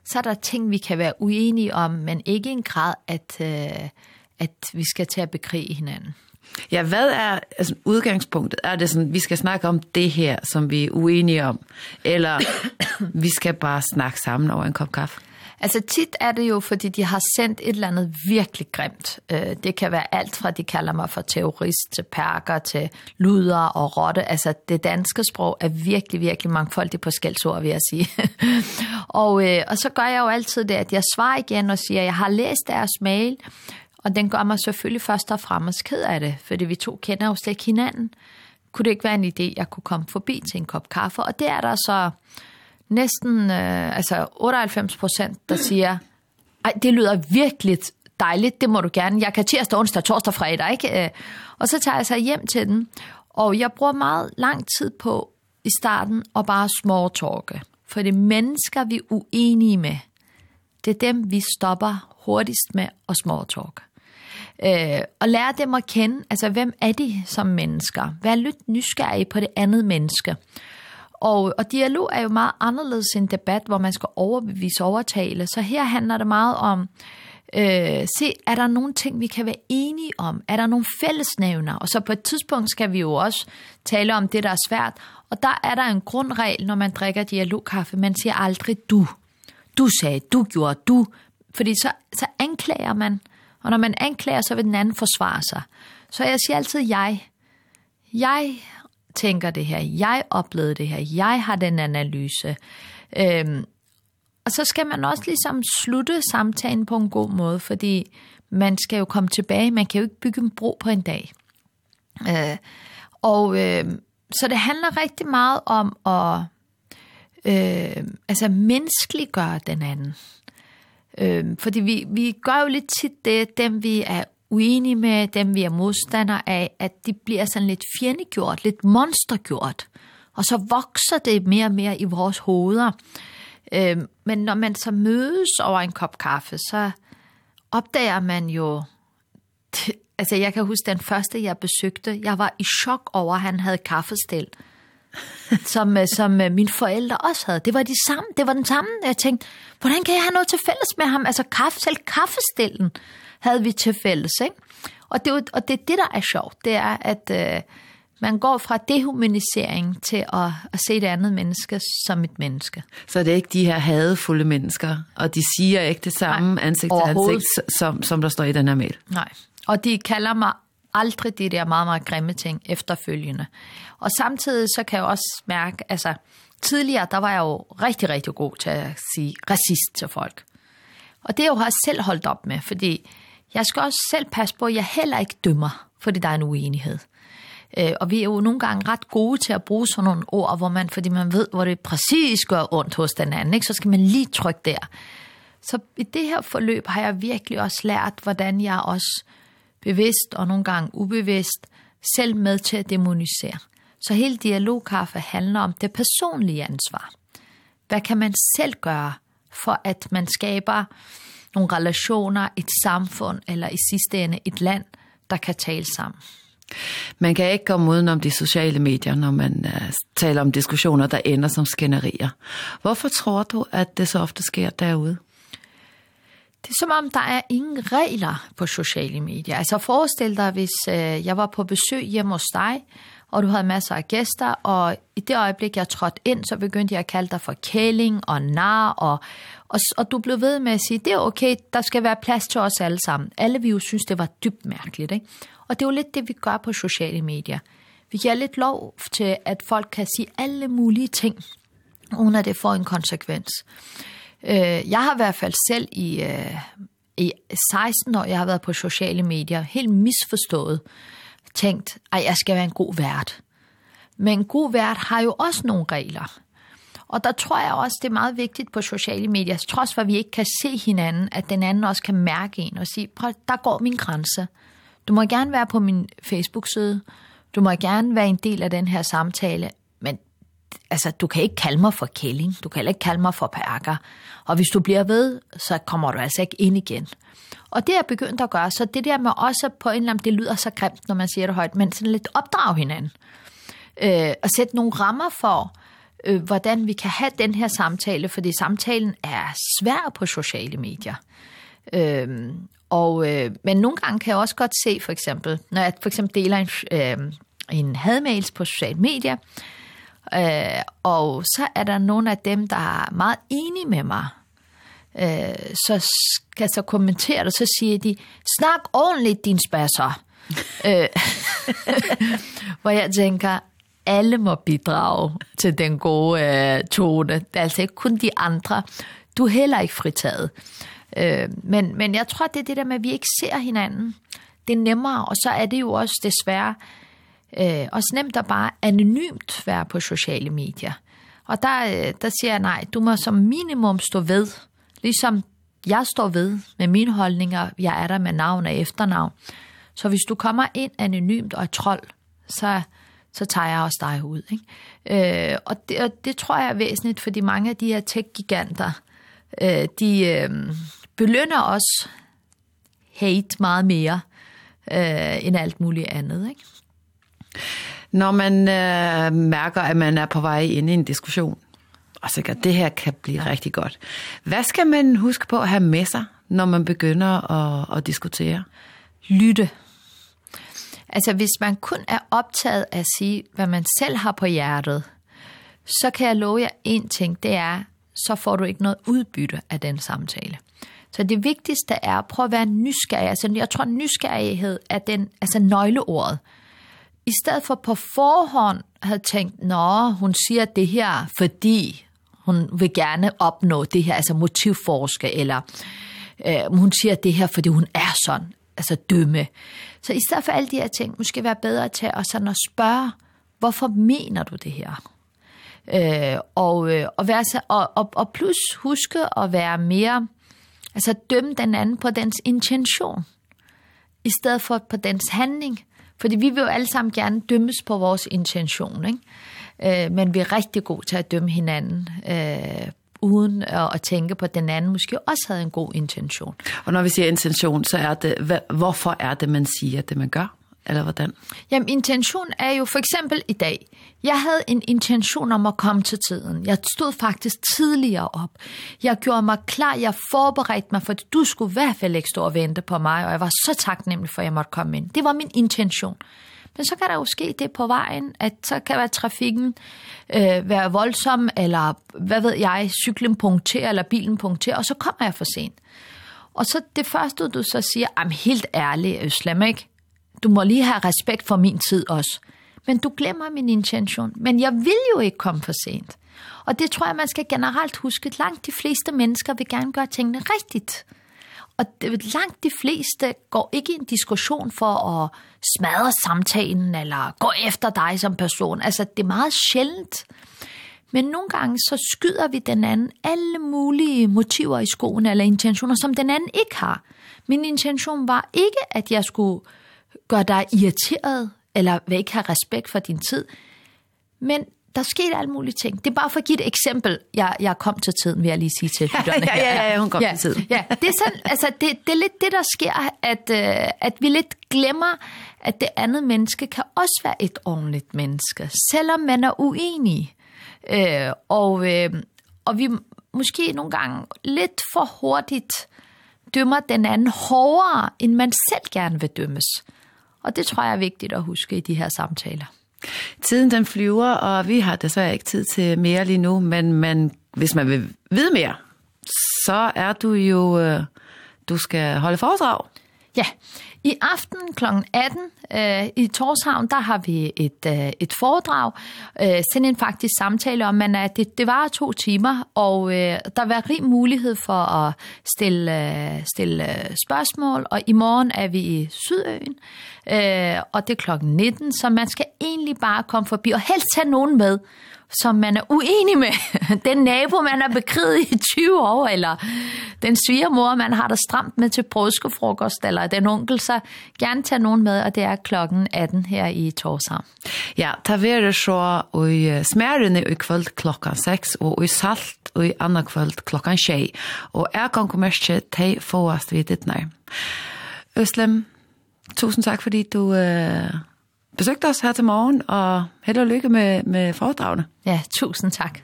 så er der ting, vi kan være uenige om, men ikke i en grad, at, øh, at vi skal til at bekrige hinanden. Ja, hvad er altså, udgangspunktet? Er det sådan, vi skal snakke om det her, som vi er uenige om, eller vi skal bare snakke sammen over en kop kaffe? Altså tit er det jo, fordi de har sendt et eller andet virkelig grimt. Det kan være alt fra, de kalder mig for terrorist, til perker, til luder og rotte. Altså det danske sprog er virkelig, virkelig mangfoldigt på skældsord, vil jeg sige. og, og så gør jeg jo altid det, at jeg svarer igen og siger, at jeg har læst deres mail, og den gør mig selvfølgelig først og fremmest ked af det, fordi vi to kender jo slet ikke hinanden. Kunne det ikke være en idé, jeg kunne komme forbi til en kop kaffe? Og det er der så næsten øh, altså otteoghalvfems procent, der siger, ej, det lyder virkelig dejligt, det må du gerne. Jeg kan tirsdag, onsdag, torsdag, fredag, ikke? Og så tager jeg så hjem til den, og jeg bruger meget lang tid på i starten at bare småtalke. For det mennesker, vi er uenige med, det er dem, vi stopper hurtigst med at småtalke. Øh, og lære dem at kende, altså hvem er de som mennesker? Vær lidt nysgerrig på det andet menneske. Og, og dialog er jo meget anderledes en debat, hvor man skal overbevise overtale. Så her handler det meget om, øh, se, er der nogle ting, vi kan være enige om? Er der nogle fællesnævner? Og så på et tidspunkt skal vi jo også tale om det, der er svært. Og der er der en grundregel, når man drikker dialogkaffe. Man siger aldrig du. Du sagde, du gjorde, du. Fordi så, så anklager man. Og når man anklager, så vil den anden forsvare sig. Så jeg siger altid jeg. Jeg tænker det her. Jeg oplevede det her. Jeg har den analyse. Øhm, og så skal man også ligesom slutte samtalen på en god måde, fordi man skal jo komme tilbage. Man kan jo ikke bygge en bro på en dag. Øh, og øh, så det handler rigtig meget om at øh, altså menneskeliggøre den anden. Øh, fordi vi, vi gør jo lidt tit det, dem vi er uenige med, dem vi er modstandere af, at de bliver sådan lidt fjendegjort, lidt monstergjort. Og så vokser det mere og mere i vores hoveder. Øh, men når man så mødes over en kop kaffe, så opdager man jo, altså jeg kan huske den første, jeg besøgte, jeg var i chok over, at han havde kaffestel, som, som mine forældre også havde. Det var de samme, det var den samme. Jeg tænkte, hvordan kan jeg have noget til fælles med ham? Altså kaffe, selv kaffestellen havde vi til fælles, ikke? Og det, og det er det, der er sjovt, det er, at øh, man går fra dehumanisering til at, at se det andet menneske som et menneske. Så det er ikke de her hadefulde mennesker, og de siger ikke det samme Nej, ansigt til ansigt, som, som der står i den her mail? Nej, og de kalder mig aldrig de der meget, meget grimme ting efterfølgende. Og samtidig så kan jeg også mærke, altså tidligere, der var jeg jo rigtig, rigtig god til at sige racist til folk. Og det er jo har jeg selv holdt op med, fordi jeg skal også selv passe på, at jeg heller ikke dømmer, fordi der er en uenighed. Og vi er jo nogle gange ret gode til at bruge sådan nogle ord, hvor man, fordi man ved, hvor det præcis gør ondt hos den anden, ikke? Så skal man lige trykke der. Så i det her forløb har jeg virkelig også lært, hvordan jeg også bevidst og nogle gange ubevidst selv med til at demonisere. Så hele dialogkaffe handler om det personlige ansvar. Hvad kan man selv gøre for at man skaber nogle relationer, et samfund eller i sidste ende et land, der kan tale sammen? Man kan ikke komme udenom de sociale medier, når man uh, taler om diskussioner, der ender som skænderier. Hvorfor tror du, at det så ofte sker derude? Det er som om, der er ingen regler på sociale medier. Altså forestil dig, hvis øh, jeg var på besøg hjemme hos dig, og du havde masser af gæster, og i det øjeblik, jeg trådte ind, så begyndte jeg at kalde dig for kæling og nar, og, og, og du blev ved med at sige, det er okay, der skal være plads til os alle sammen. Alle vi jo synes, det var dybt mærkeligt, ikke? Og det er jo lidt det, vi gør på sociale medier. Vi giver lidt lov til, at folk kan sige alle mulige ting, uden at det får en konsekvens. Jeg har i hvert fald selv i, i seksten år, jeg har været på sociale medier, helt misforstået, tænkt, at jeg skal være en god vært. Men en god vært har jo også nogle regler. Og der tror jeg også, det er meget vigtigt på sociale medier, trods for at vi ikke kan se hinanden, at den anden også kan mærke en og sige, prøv, der går min grænse. Du må gerne være på min Facebook-side, du må gerne være en del af den her samtale, men altså, du kan ikke kalde mig for kælling, du kan heller ikke kalde mig for perker, og hvis du bliver ved, så kommer du altså ikke ind igen. Og det er begyndt at gøre, så det der med også på en eller anden, det lyder så grimt, når man siger det højt, men sådan lidt opdrage hinanden. Øh, og sætte nogle rammer for, øh, hvordan vi kan have den her samtale, fordi samtalen er svær på sociale medier. Øh, og, øh, men nogle gange kan jeg også godt se, for eksempel, når jeg for eksempel deler en, øh, en hadmails på sociale medier, øh, og så er der nogle af dem, der er meget enige med mig, øh, så skal jeg så kommentere det, så siger de, snak ordentligt, din spasser. øh, hvor jeg tænker, alle må bidrage til den gode øh, tone. Det er altså ikke kun de andre. Du er heller ikke fritaget. Øh, men, men jeg tror, det er det der med, at vi ikke ser hinanden. Det er nemmere, og så er det jo også desværre øh, også nemt at bare anonymt være på sociale medier. Og der, øh, der siger jeg, nej, du må som minimum stå ved. Ligesom jeg står ved med mine holdninger. Jeg er der med navn og efternavn. Så hvis du kommer ind anonymt og er trold, så, så tager jeg også dig ud. Ikke? Øh, og, det, og det tror jeg er væsentligt, fordi mange af de her tech-giganter, øh, de øh, belønner os hate meget mere øh, end alt muligt andet. Ikke? Når man øh, mærker, at man er på vej ind i en diskussion, og sikkert, det her kan blive ja. rigtig godt. Hvad skal man huske på at have med sig, når man begynder at, at diskutere? Lytte. Altså, hvis man kun er optaget af at sige, hvad man selv har på hjertet, så kan jeg love jer en ting, det er, så får du ikke noget udbytte af den samtale. Så det vigtigste er at prøve at være nysgerrig. Altså, jeg tror, nysgerrighed er den, altså nøgleordet. I stedet for på forhånd havde tænkt, nå, hun siger det her, fordi hun vil gerne opnå det her, altså motivforske, eller øh, hun siger det her, fordi hun er sådan, altså dømme. Så i stedet for alle de her ting, måske være bedre til at, sådan at spørge, hvorfor mener du det her? Øh, og, øh, og, være så, og, og, og plus huske at være mere, altså dømme den anden på dens intention, i stedet for på dens handling. Fordi vi vil jo alle sammen gerne dømmes på vores intention, ikke? Øh, men vi er rigtig gode til at dømme hinanden, øh, uden at, at tænke på, at den anden måske også havde en god intention. Og når vi siger intention, så er det, hvorfor er det, man siger det, man gør? Eller hvordan? Jamen, intention er jo for eksempel i dag. Jeg havde en intention om at komme til tiden. Jeg stod faktisk tidligere op. Jeg gjorde mig klar, jeg forberedte mig, for du skulle i hvert fald ikke stå og vente på mig, og jeg var så taknemmelig for, at jeg måtte komme ind. Det var min intention. Men så kan der jo ske det på vejen, at så kan være trafikken øh, være voldsom, eller hvad ved jeg, cyklen punkterer, eller bilen punkterer, og så kommer jeg for sent. Og så det første, du så siger, jamen helt ærligt, Øslem, ikke? Du må lige have respekt for min tid også. Men du glemmer min intention. Men jeg vil jo ikke komme for sent. Og det tror jeg, man skal generelt huske. Langt de fleste mennesker vil gerne gøre tingene rigtigt. Og det, langt de fleste går ikke i en diskussion for at smadre samtalen, eller gå efter dig som person. Altså, det er meget sjældent. Men nogle gange så skyder vi den anden alle mulige motiver i skoen, eller intentioner, som den anden ikke har. Min intention var ikke, at jeg skulle gør dig irriteret, eller vil ikke have respekt for din tid. Men der skete alle mulige ting. Det er bare for at give et eksempel. Jeg, jeg kom til tiden, vil jeg lige sige til lytterne. ja, ja, ja, hun kom ja, til tiden. ja, det er, sådan, altså, det, det er lidt det, der sker, at, øh, at vi lidt glemmer, at det andet menneske kan også være et ordentligt menneske, selvom man er uenig. Øh, og, øh, og vi måske nogle gange lidt for hurtigt dømmer den anden hårdere, end man selv gerne vil dømmes. Og det tror jeg er vigtigt at huske i de her samtaler. Tiden den flyver, og vi har desværre ikke tid til mere lige nu, men, men hvis man vil vide mere, så er du jo, du skal holde foredrag. Ja, i aften klokken atten øh, i Torshavn, der har vi et, øh, et foredrag, øh, sådan en faktisk samtale om, men at det, det var to timer, og øh, der var rig mulighed for at stille, øh, stille spørgsmål, og i morgen er vi i Sydøen, øh, og det er klokken nitten, så man skal egentlig bare komme forbi, og helst tage nogen med, som man er uenig med. Den nabo, man har bekriget i tyve år, eller den svigermor, man har der stramt med til påskefrokost, eller den onkel, så gerne tage nogen med, og det er klokken atten her i Torshavn. Ja, ta være så i smærene i kvöld klokken seks, og i salt og i andre kvöld klokken tjei, og er konkurmerske til fåast vidt nær. Øslem, tusind tak, fordi du uh, besøkt oss her til morgen, og held og lykke med, med foredragene. Ja, tusind tak.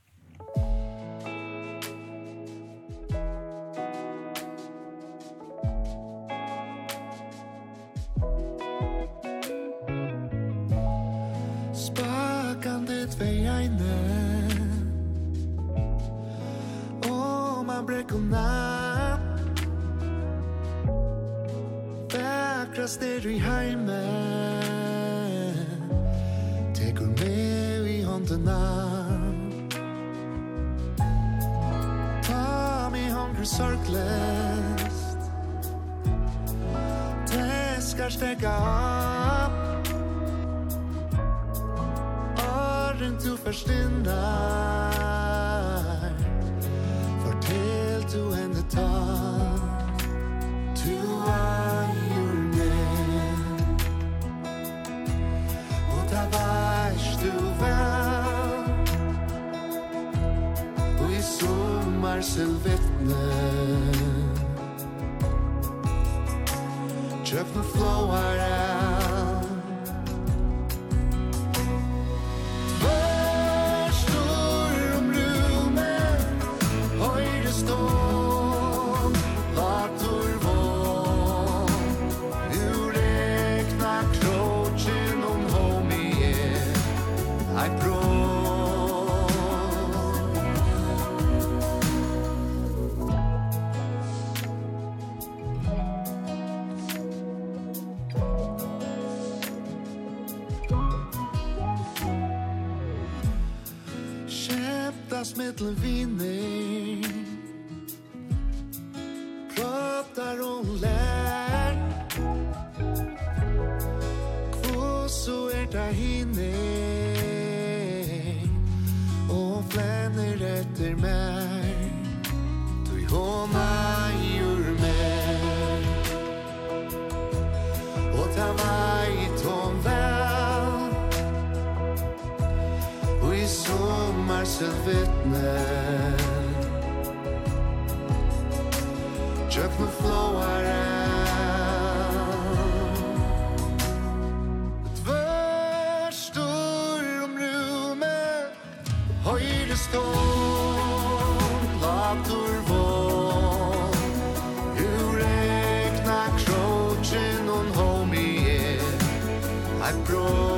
Spakande tvejene Og man brekkorna Väkrast er i heime Tekur med i håndena Ta mig hungrig sorglöst Det ska sträcka upp Åren du förstinnar Fortell du henne ta Du är med Och ta vars du väl Och i sommar selvvittne Köp nu flowar av Mittel vinner Pratar och lär Kvosso är där hinne Och flänner efter mig Du hona gör mig Och ta mig tom väl Och i sommar selvvittne Kjøk nu flowar av Tvör stor om rummet Høyre stål Lator vål Hur räkna krochen on homie I bro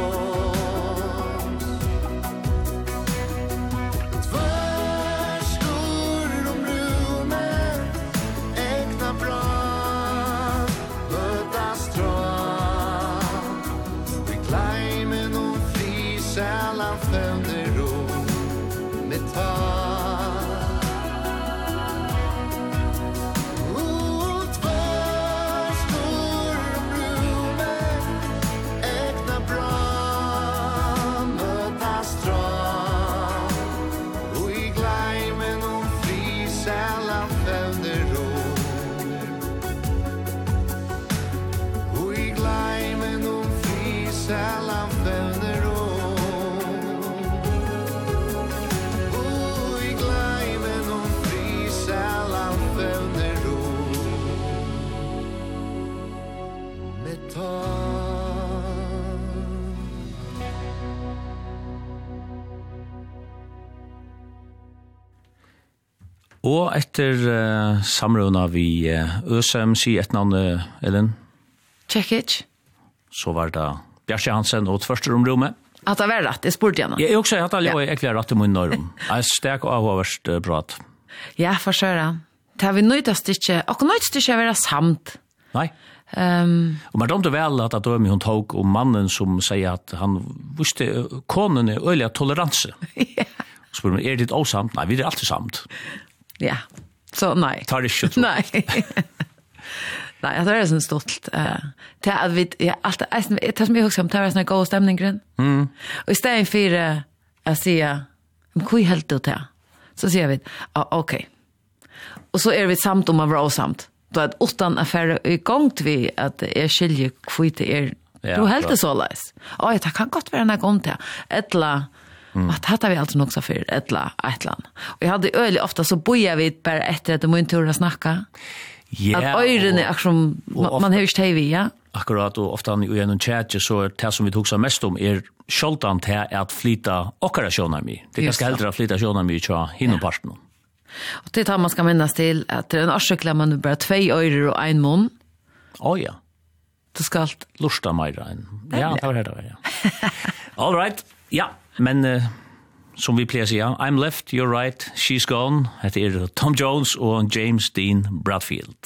Og etter uh, samrøvna vi uh, Øsem, si et navn, uh, Ellen? Tjekkic. Så var det Bjarke Hansen og første romrommet. At det var rett, jeg spurte gjennom. Jeg også, at det var egentlig rett i munnen rom. Jeg stek og avhåverst uh, prat. Ja, for sjøra. Det har vi nøydast ikke, og nøydast ikke å være samt. Nei. Um, og man domte vel at det var hun tog om mannen som sier at han visste konen er øyelig toleranse. Ja. Så spør man, er det også samt? Nei, vi er alltid samt. Ja, så nei. Tar det ikke tro. Nei. Nei, det er sånn stolt. Uh, det er at vi, ja, alt, det er som jeg husker om, det er sånn god stemning grunn. Mm. Og i stedet for uh, å si, hva er helt det til? Så sier vi, ah, ok. Og så er vi samt om å være samt. Då att utan affärer i gång till vi att är skilje kvite är Ja, du helt bra. så läs. Oj, det kan gott vara när kom till. Ettla Mm. att hade vi alltså nog så för ettla ettland. Och jag hade öle ofta så bojar vi bara efter att det mun tur att snacka. Ja. Att öronen är som och man, man hörs T V, ja. akkurat och ofta i en chat så är det som vi tog så mest om är skjoltan till att flytta operationer med. Det är ganska hellre att flytta operationer med så hinner parten. Och det tar man ska minnas till att det är en årsökla man bara två öre och en mun. Oh ja. Du ska allt lusta mer än. Ja, det var det där, ja. All right. Ja, men uh, som vi plejer säga, I'm left, you're right, she's gone. Det är Tom Jones och James Dean Bradfield.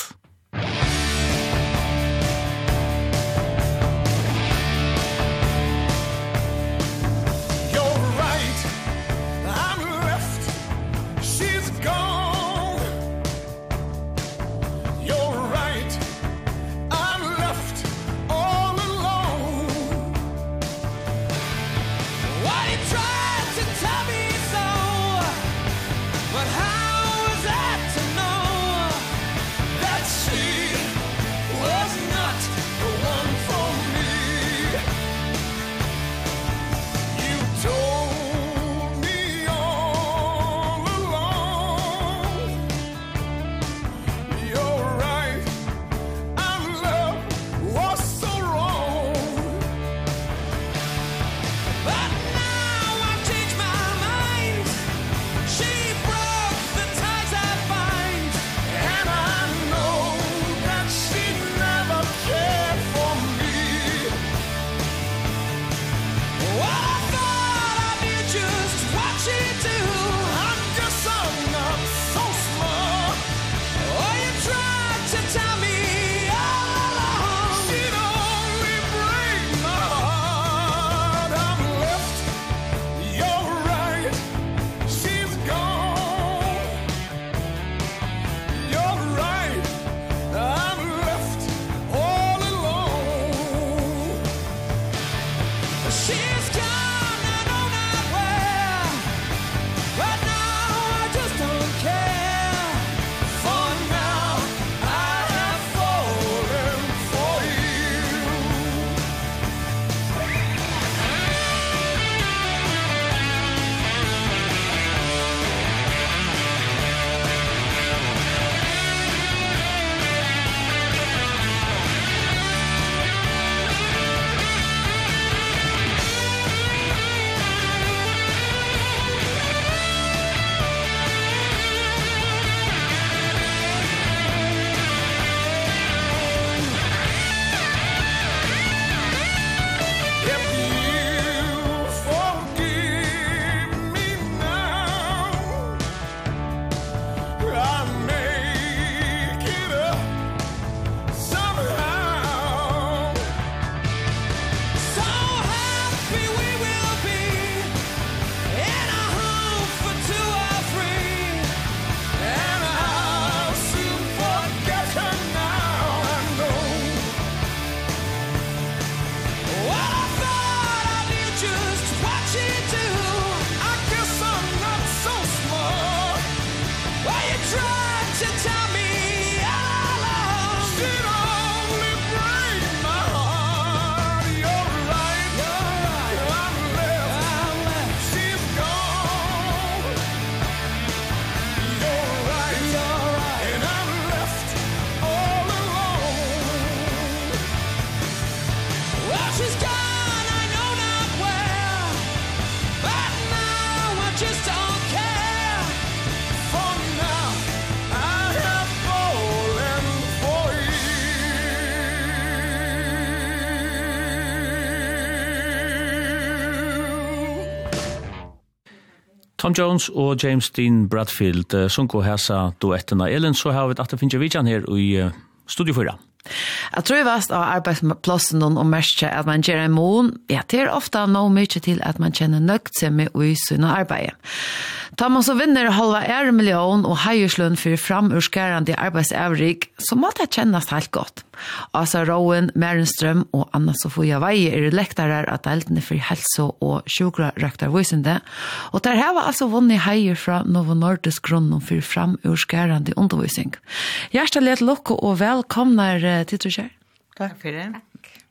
Tom Jones og James Dean Bradfield uh, sunko hesa duetterna. Ellen, så har vi at det finnes vidjan her i uh, Studio fyra. Jeg tror vast av arbeidsplassen og merke at man gjør en mån, ja, det er ofte noe mye til at man kjenner nøgt seg med i sin arbeid. Tar man så vinner halva er million og heierslønn for framurskærende arbeidsavrik, så må det kjennes helt godt. Asa Rowan, Merenstrøm og Anna Sofia Veie er lektorer av deltene for helse- og sjukkerrektorvisende, og der har vi altså vunnet heier fra Novo Nordisk grunnen for framurskærende undervisning. Hjertelig lukke og velkomne til Trusjær. Takk for det.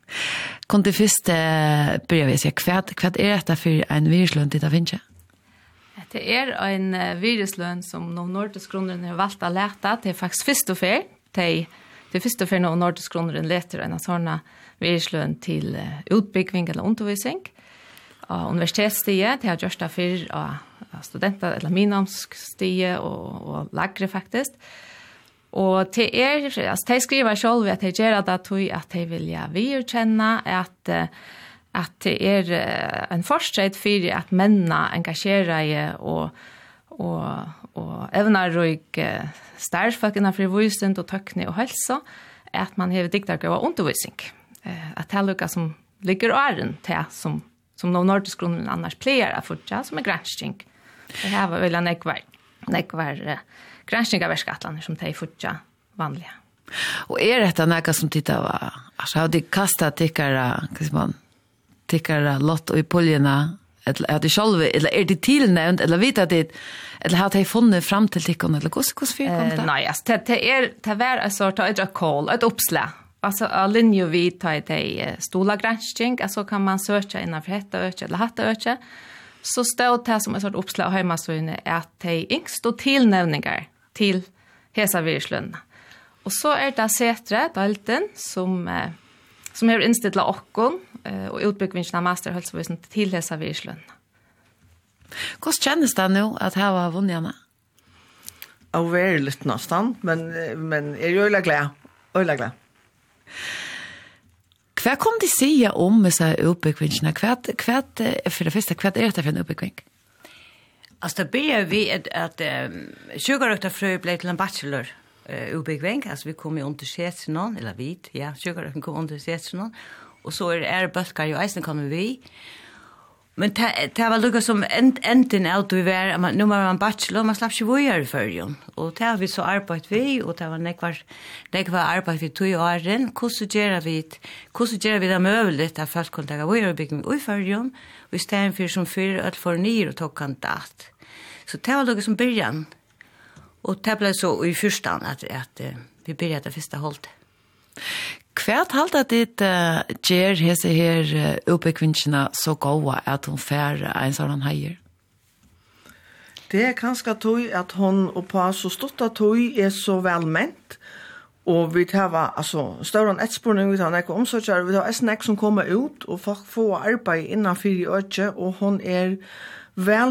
Kan du først begynne å si, hva er dette for en viruslønn til det finnes? Det er en viruslønn som Novo Nordisk grunnen har valgt å lete. Det er faktisk først og fer. Det er først og fer Novo Nordisk grunnen leter en sånn virslön till uh, utbyggning eller undervisning. Av universitetsstiet, det har gjort det för av studenter eller minimumsstiet och, och lagre faktiskt. Och till er, alltså de skriver själv att de gör det till att de vill vidkänna att att det är en fortsätt för att männa engagera i och och och även rik starfolk innanför vuxen och teknik och hälsa att man har diktat och undervisning. Att det lucka som ligger åren till som som de nordiska grunden annars plejer att fortsätta som är granskning. Det här var väl en ekvar ekvar granskning av skatterna som de fortsätta vanliga. Och är detta något som tittar va? Alltså har de kastat tyckare, kan man tyckare lott och i poljerna eller är det själva eller är det tillnämnt eller vet att det eller har de funnit fram till tyckon eller hur hur för kom det? Nej, alltså det det är det var en sort av ett call, ett uppslag. Alltså allen ju vi tar det stola granskning, alltså kan man söka innan för detta öke eller hatta öke. Så står det som en sort uppslag hemma så inne att det inte står tillnämningar till hesa virslön. Och så är det sätra dalten som eh, som har inställt åkon eh, och utbyggningen av masterhälsovården till hesa virslön. Hur känns det nu att ha vunnit? Jag är lite nästan, men men är ju öliga glad. Öliga glad. Hva kom de säga om med sig uppbyggningen? Kvad kvad för det första kvad är det för en uppbyggning? Alltså det börjar vi att att tjugoårsfrö blev till en bachelor uh, uppbyggning. Alltså vi kommer ju undersöka någon eller vid, ja, tjugoårsfrö kommer undersöka någon och så är är bulkar ju isen kommer vi. Men det det var lukka som enten out vi var man nu var man bachelor man slapp ju vara för ju och det har vi så arbetat vi och det var nekvar nekvar arbetat vi två åren hur så gör vi hur så gör vi det möjligt att folk kan ta vara byggning och för ju vi stäm för som för att för ny och ta kantat så det var lukka som början och det blev så i första att att vi började första hållet. Kvært halt at det uh, ger hese her uh, uppbyggvinna så goda at hon fær en sånn heier? Det er kanskje tog at hon og på så stort at tog er så velment, og vi tar altså, større enn etterspurning, vi tar nekke omsorgsjær, vi tar en nek som kommer ut, og folk får arbeid innenfor i øyne, og hon er vel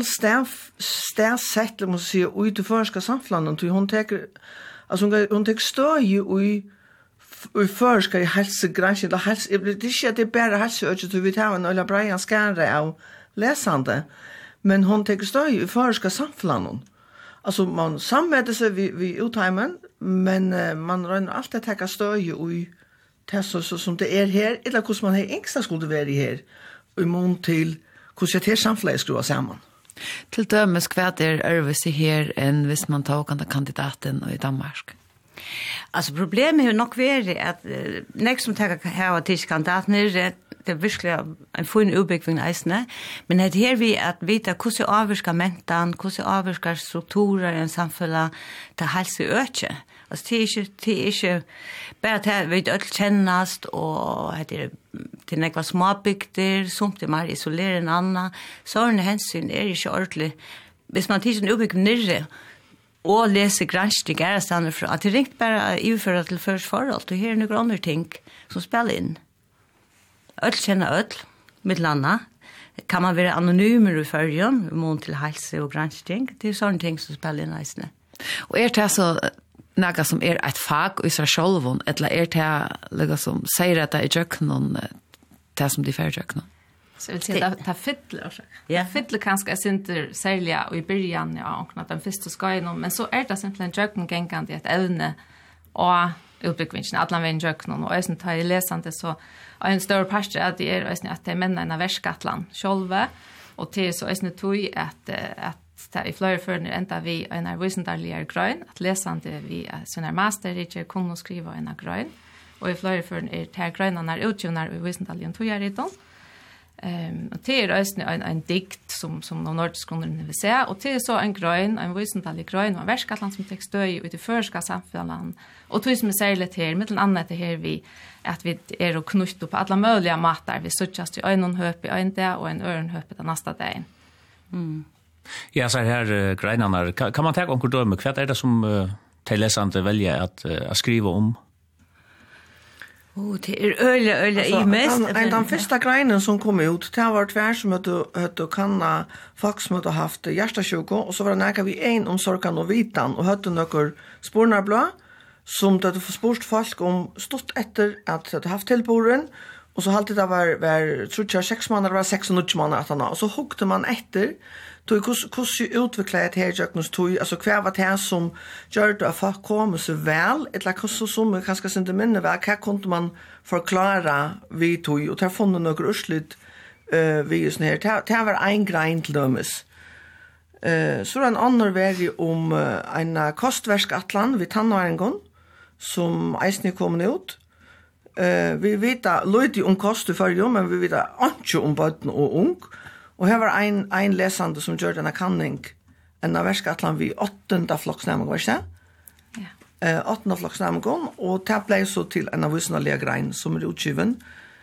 stedsett, må si, ut i førske samfunnet, og hon teker, altså hon, hon teker støy i og för ska jag hälsa granskning eller hälsa det är inte att det bara hälsa och så vi tar en eller Brian Skarre av läsande men hon tar stå i för ska samflanon alltså man samväder sig vi vi utheimen men uh, man rör alltid ta stå i det så, så som det är här eller hur man har ängsta skulle vara här i mån till hur jag till samfläs skruva samman till dömes kvärt är överse här än hvis man tar kan kandidaten i Danmark. Alltså problemet är nog värre att uh, nästa som tar här till kandidaten är det verkligen en fin uppbyggning isne men det här vi att veta hur avskar mentan hur avskar strukturer i en samhälle till hälsa öke alltså det är inte det är inte bara att vi öll kännas och det är till några småbygder som det mer isolerar en annan sådana hänsyn är inte ordentligt hvis man tar en uppbyggning nere och läser granskning är stannar för att det ringt bara överföra till först förhåll och här är några andra ting som spelar in. Öll känner öll med landa. Kan man vara anonym i förrjön mot till hälsa och granskning. Det är sådana ting som spelar in nästan. Och är det så några som är ett fag i sig själv eller är det något som säger att det är jök någon det som de färd jök någon? Så vill säga att ta fiddler också. Ja, fiddler kanske är inte särliga och i början ja och att den första ska igenom men så är det simpelthen jöken gängande ett ävne och uppbyggningen att man vill jöken och är sen tar i läsande så en större part att det är att det är männen i värskatlan själva och till så är det tog att att ta i flera för ända vi en arvosendarliga grön att läsande vi såna master det kunna skriva en grön och i flera för är det gröna när utgivnar i arvosendarliga tog jag redan. Ehm och det är alltså en en dikt som som de nordiska grunderna vill säga och det är så en grön en visentallig grön och värskatland som text stöj ut i förska samhällen och det som är särskilt här mellan annat det här vi att vi är och knutt på alla möjliga matar vi sökast i en höp i en dag och en öron höp den nästa dagen. Mm. Ja så här uh, grönarna kan, kan man ta onkel döme vad är det som uh, till läsande välja att uh, att skriva om? Oh, det är öle öle i mest. En den första grejen som kom ut, det var tvär som att du hade kanna folk som hade haft hjärtasjuka och så var det näka vi en om sorkan och vitan och hade några spårnarblad som det hade försport folk om stått efter att det haft tillboren och så alltid det var var tror jag sex månader var sex och nio månader att han och så hukte man efter då hur hur utvecklat det här jöknus tog alltså kvar var det som gör det att folk kommer så väl ett lag så som kanske inte minne väl kan kunde man förklara vi tog och tar funnit några urslut eh vi just här det var en grej till dömes eh så en annan väg om en kostverkatlan vi tannar en gång som eisne kommer ut. Eh vi vet att lite om kost för ju men vi vet inte om barn och ung. Och här var en en läsande som gjorde en kanning en verkatlan vi åttonde flocksnamn var det? Ja. Eh åttonde flocksnamn gång och det blev så till en avsnalliga grein som är utgiven.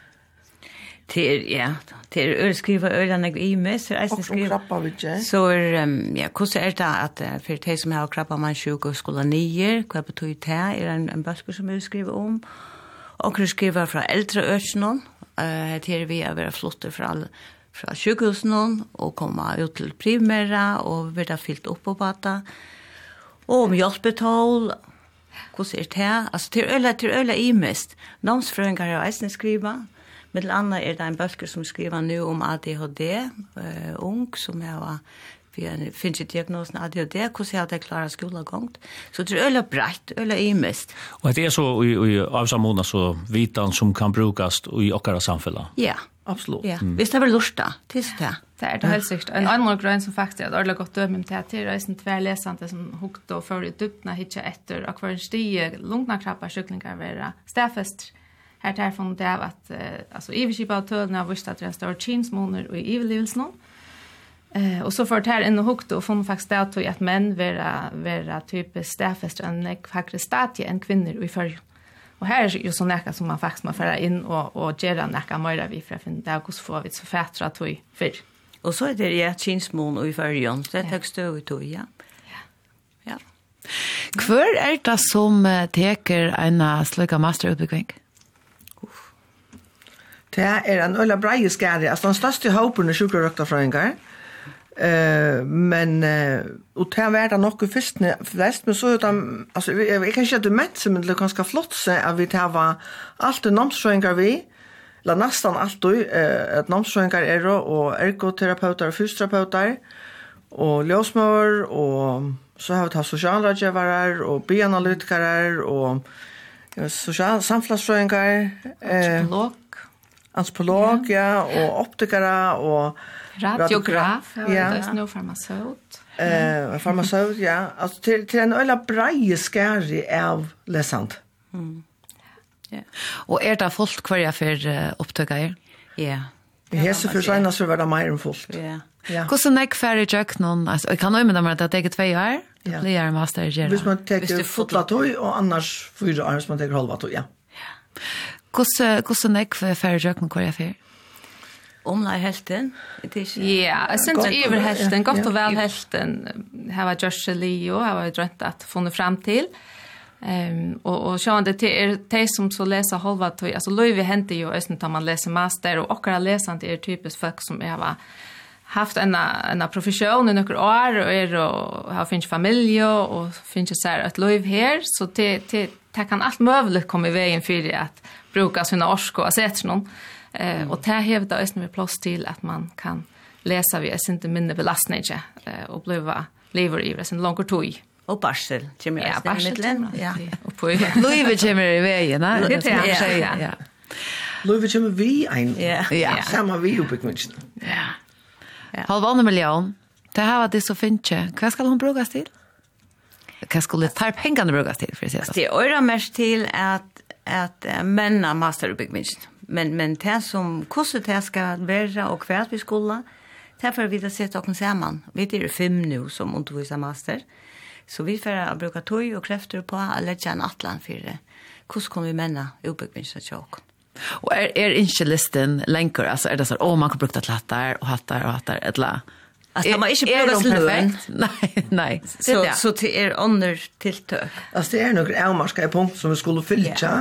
Till ja, till öl skriva ölen i med så är det skriva. Så um, ja, hur är det att uh, för de som har krabba man sjuk och skola nio, vad betyder det är en en böcker som jag skriver om. Och jag skriver från äldre örsnon. Eh till vi är vara flotter för all från sjukhusen och komma ut till primära och bli fyllt upp på bata. Och om hjälpbetal hur ser det här? Alltså till öl till öl i mest. Namnsfröingar har jag skriva. Med andra är det en böcker som skriver nu om A D H D, uh, ung, som är vi finns ju diagnosen A D H D, hur ser det klara skolagångt. Så det är öle brett, öle i mest. Och det är så i, i avsamordna så vitan som kan brukas i åkara samfälla? Ja, absolut. Ja. Mm. Visst det väl lusta, tills det. Det är det helt säkert. En annan grej som faktiskt är ordentligt gott döm med det är resten tvärläsande som hukt och för ut dupna hitcha efter och kvar stige lungna krabbar kycklingar vara stäfest. Här tar från det att eh, alltså överskipa tölna visst att det står chinsmoner och i överlevelsen. Eh och så för det här in och hukt och från faktiskt det att män vara vara typ stäfest en faktiskt statie en kvinnor i för. Och här är ju så näka som man faktiskt man föra in och och göra näka mer vi för att finna det och så får vi så fätra tog för. Och så är det ja chinsmon och i förjon. Det högst då tog ja. Ja. Kvar är det som teker en slöka masterutbyggning? Det är en ölla breie skärre. Alltså den största hopen är sjukröktarfröingar. Eh men uh, och det var det nog först flest men så utan alltså jag kanske inte mätt som det ganska flott så att vi tar var allt namnsfröingar vi la nästan allt uh, att namnsfröingar är och ergoterapeuter och fysioterapeuter och låsmör och så har vi haft socialrådgivare och bioanalytiker och ja, social samflagsfröingar eh antropolog ja och optiker och radiograf ja det är nu farmaceut eh farmaceut ja alltså till till en ölla breie skärri av läsant. Mm. Ja. Och är det fullt kvar för uh, upptäckare? Ja. Det är så för sig så var det mer än fullt. Ja. Ja. Hur så näck färre jag någon alltså jag kan nog med att det är två år. Ja. Det är master gera. Hvis man tar fotla toy och annars fyra år som man tar halva toy ja. Hur hur så näck färre jag någon kvar för? Om nej helten. Det är ja, jag syns över helten gott och väl helten. Här var Josh Leo, har var drömt att få fram till. Ehm och och så det är det som så läsa halva toy. Alltså Louis händer ju östen tar man läser master och också läsande är typiskt folk som är va haft en en profession i några år och är och har finns familj och finns så här ett liv här så det det det kan allt möjligt komma i vägen för att bruka sina orsk och sätta någon eh mm. och det hävdar östen med plats till att man kan läsa vi är inte minne belastning eh och bliva lever i det sen långt tog och barsel kommer ja barsel ja och på Louis kommer i vägen nej det är ja ja Louis kommer vi en ja ja samma vi uppbyggningen ja halv andra miljon. Det här var det så fint. Vad ska hon brukas till? Vad skulle ta pengarna brukas till för att det är mest till att att männa masterutbildning. Men men det som kostar det ska vara och kvart vi skulle. Därför vill jag sätta oss samman. Vi är fem nu som undervisar master. Så vi får bruka tog och krafter på att lägga en atlan för det. Hur ska vi männa utbildning så tjock? Och är är inte listen länkar alltså är det så åh man kan bruka hattar och hattar och hattar eller alltså man inte bruka lön nej nej så så till är under tilltök alltså det är några ärmarska punkt som vi skulle fylla ja.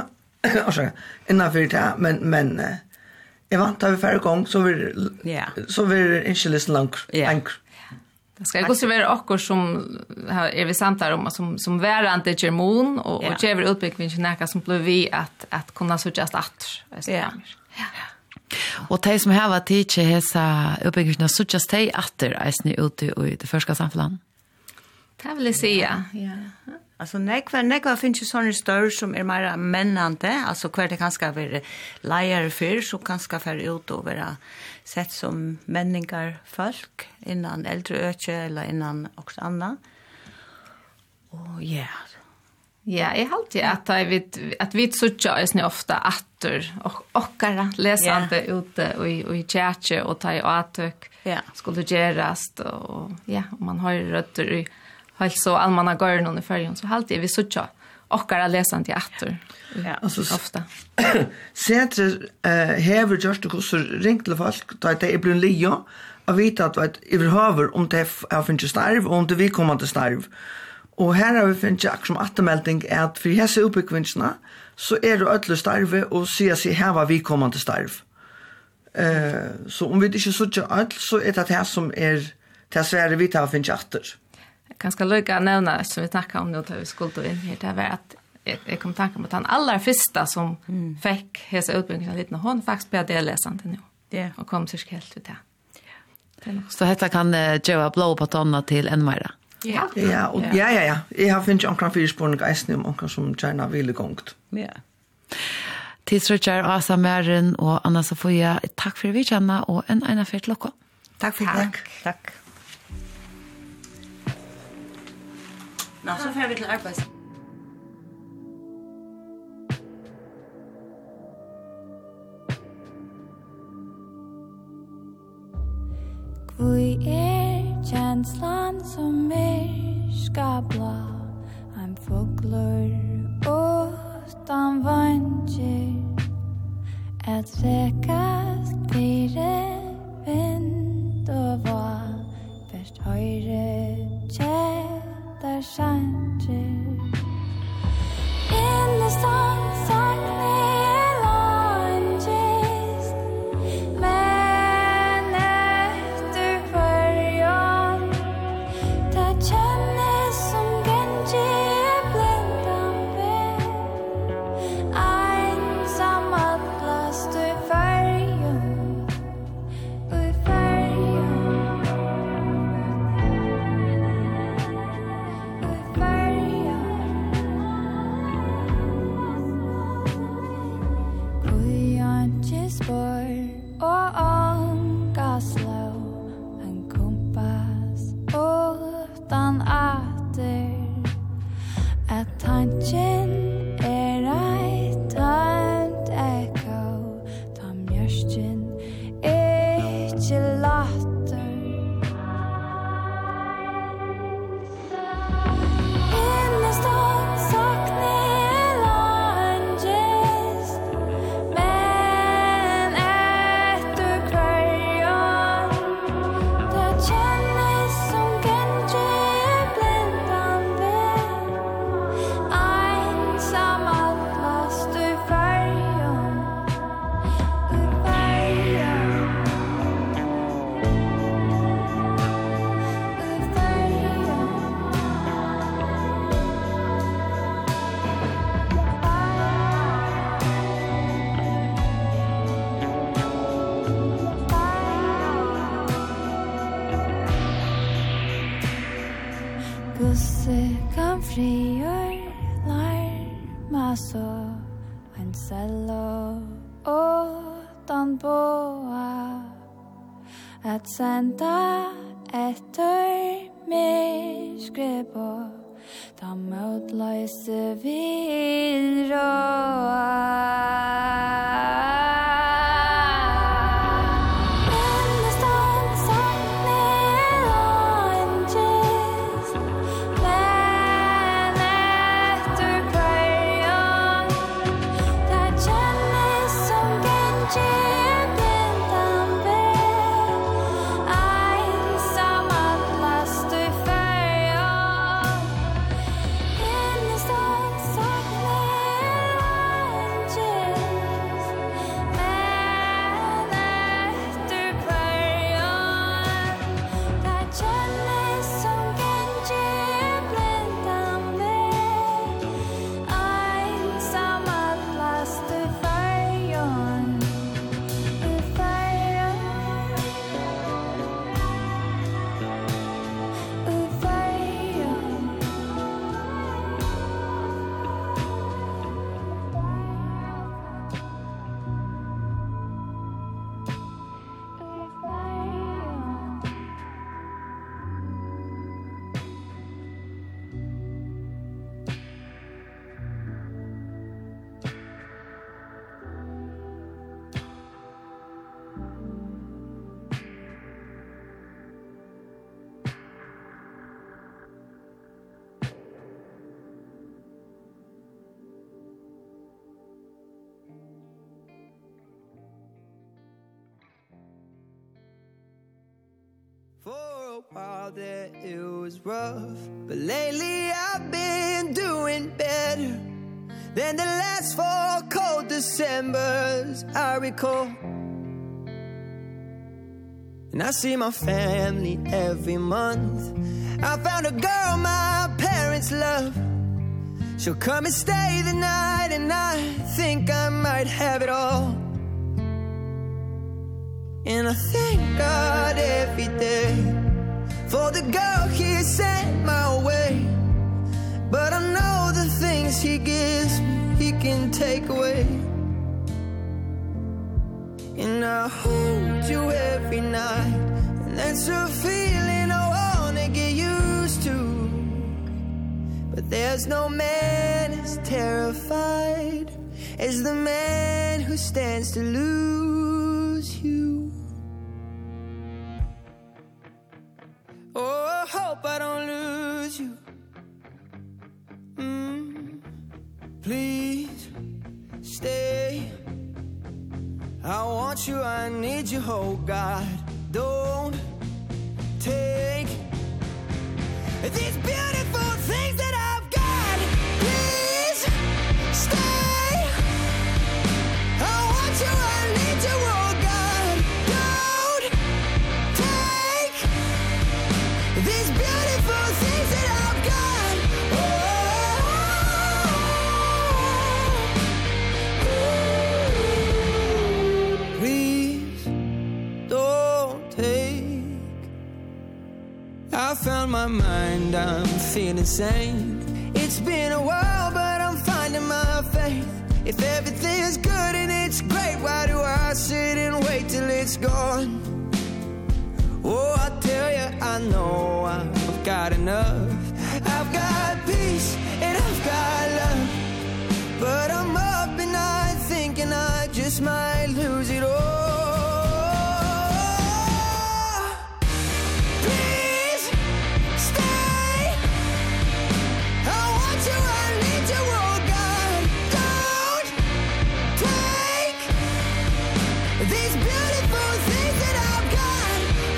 och så innan för det men men uh, jag vant att vi färre gång så vi ja så vi inte listen långt långt det ska gå så vara också som är vi samtal om som som värande germon och och ger utveckling näka som blir vi att att kunna så just att ja och de som har varit teacher hesa uppbyggnaden så just de efter isni ute i det första samfunnet. Det vill jag säga. Ja. Alltså nekva nekva finns ju såna större som är mer männande, alltså kvar det kanske vara lejer för så kanske för ut och vara sett som männingar folk innan äldre öke eller innan också andra. Och ja. Ja, jag halt ju att jag vet att vi söker är snö ofta attor och ochkara läsande ute och i och i church och ta i atök. Ja. Skulle gerast och ja, man har ju rötter i alltså allmänna garden i färgen så halt vi söker ochkara läsande attor. Ja, alltså ofta. Sätter eh häver just det så ringt till folk då det är blir lio och vita att vad överhuvud om det har finns starv och om det vi kommer till starv. Och här har vi finns jag som attemelding att för hese uppbyggvinsterna så är det ödle starve och se sig här var vi kommer till starv. Eh så om vi inte så ödle så är det här som är det Sverige vi tar finns atter. Ganska lika nämna som vi snackar om nu tar vi skuld och in här det var att jag kom tanke på att han allra första som mm. fick hese utbyggnaden lite hon faktiskt började läsande nu. Ja. Och kom sig helt ut det. Så detta kan uh, göra blå på tonna till en mera. Ja. Ja, och ja ja ja. Jag har finns ankran för spårning gesten om ankran som gärna vill gångt. Ja. Tidsrutcher Asa Mären och Anna Sofia, tack för vi känna och en ena för ett locka. Tack för det. Tack. Nå, så får vi till arbets. Kvui er känslan som er skabla en fåglar utan vanger ett säkast fyre vind och var först höjre tjädar sanger in the sun saknar langes men efter förjon ta kännes som genji blindan väl ensam atlas du förjon u förjon u förjon kujanche spår och angaslå en kompass utan atter att tanken är ett tömt echo ta mjörsken inte latter innestan saknar langes men efter kvarjon det kännes som genji blindan väl ensam atlas du färjon u färjon u färjon Gusse kan friör larma så en cello utan boa att sända efter mer skribo ta motlöse vill roa innestan saknar langes men efter kvarjon det kännes som genji blindan väl ensam atlas du färjon innestan saknar langes while there it was rough, but lately I've been doing better than the last four cold Decembers I recall. And I see my family every month. I found a girl my parents love. She'll come and stay the night, and I think I might have it all. And I thank God every day for the girl He sent my way. But I know the things He gives me He can take away. And I hold you every night, and that's a feeling I wanna get used to. But there's no man as terrified as the man who stands to lose you. Oh, I hope I don't lose you. Mm. Please stay. I want you, I need you, oh God. Don't take these beautiful things that I've got. Please stay. I want you, I need you, oh God. Don't take these beautiful things that I've got. Oh, please don't take. I found my mind, I'm feeling sane. It's been a while, but I'm finding my faith. If everything's good and it's great, why do I sit and wait till it's gone? Oh, I tell you, I know I've got enough. I've got peace and I've got love. But I'm up at night thinking I just might lose it all. Please stay. I want you, I need you, oh God. Don't take these beautiful things that I've got.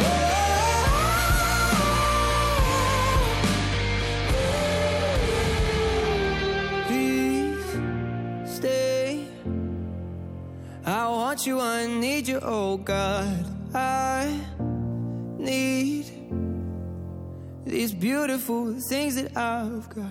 Please stay. I want you, I need you, oh God. I need these beautiful things that I've got.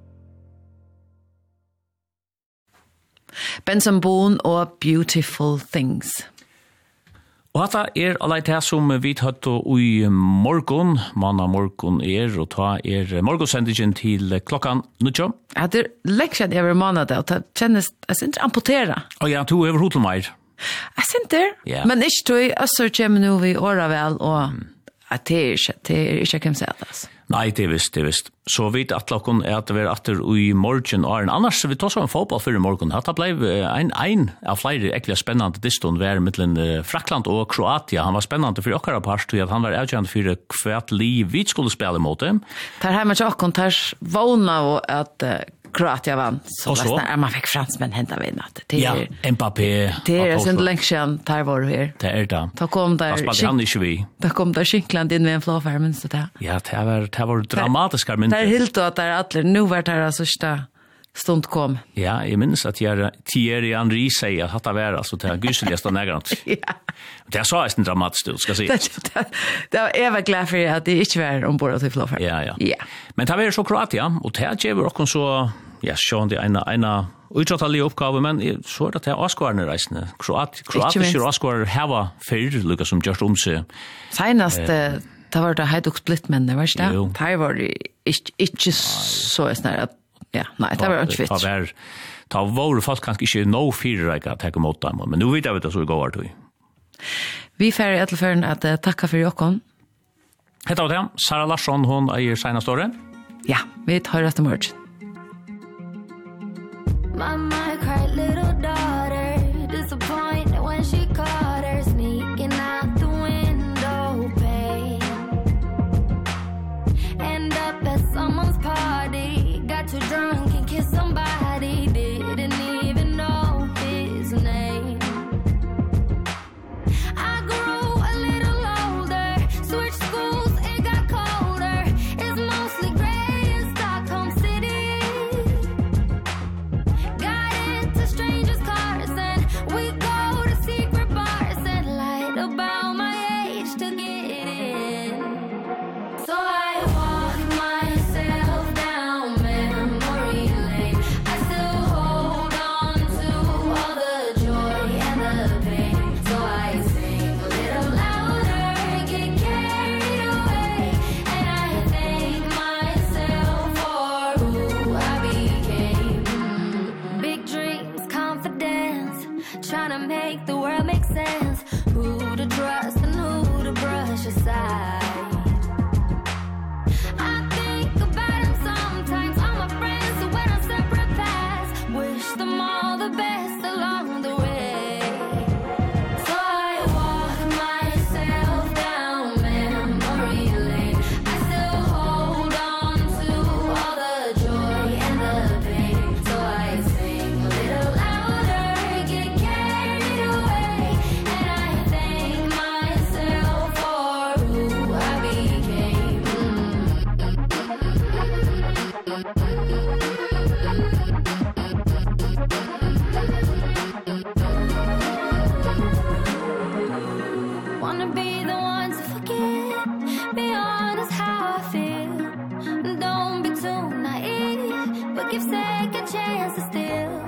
Benson Boone og Beautiful Things. Og hetta er allait det som vi tatt i morgon, manna morgon er, og ta er morgonsendingen til klokkan nutjo. Ja, det er leksjon over måned, og det kjennes, jeg synes amputera. Og ja, to over hotelmeir. Jeg synes det, Ja. men ikke tog, så kommer nå vi åra vel, og at det er ikke, det er ikke hvem sier det, altså. Nei, det er visst, det er visst. Så vidt at klokken er at det er atter i morgen og en annars, vi tar så en fotball før i morgen. Hatta ble en, en av flere ekkelig spennende diston ved mellom Frakland og Kroatia. Han var spennende for okkara part, at han var avgjørende for hvert liv vi skulle spille mot dem. Der har man ikke akkurat, der vågna og at uh, Kroatia vann. Så, Og så? var man fikk fransmenn hentet vinnat. Ja, Mbappé. Det er sin lenge siden der var du her. Det er det. Da kom der, Da spalte han ikke vi. da kom der Skinkland inn ved en flåfær, minst det. Ja, det var, det var dramatiske Der mynter. hilt og at der atler, nu var det her sørste stund kom. Ja, jeg minns at jeg, Thierry Henry sier at dette var altså til gyseligaste negrant. Ja. Det sa jeg en dramatisk ut, skal jeg si. Det, det, det var jeg var glad for at det ikke var ombord til flåfær. Ja, ja. Ja. Men det var så Kroatia, og det gjør også så, ja, sånn det er en, en utrattelige oppgave, men så er det til Åskårene reisende. Kroat, kroatiske Åskårer heva fyrir, lukka som gjørst om seg. Senast, Eh. eh, det var det Heidok Splittmennene, var ikke det? Jo. Det var det ikke, ikke så snart at, ja, nei, det var ikke Ta vitt. var, ta var folk kanskje ikke no fyrreika at hekka mot dem, men nu vet jeg vet det så i går tog. Vi fer i etterføren at uh, takka for jokken. Hetta var det, Sara Larsson, hon eier senast året. Ja, vi tar etter morgen. Mama cried, little daughter, disappointed when she caught her sneaking out the window pane. End up at someone's party, got too drunk and kissed somebody, didn't even know his name. I grew a little older, switched schools, it got honest how I feel. Don't be too naive, but give second chances still.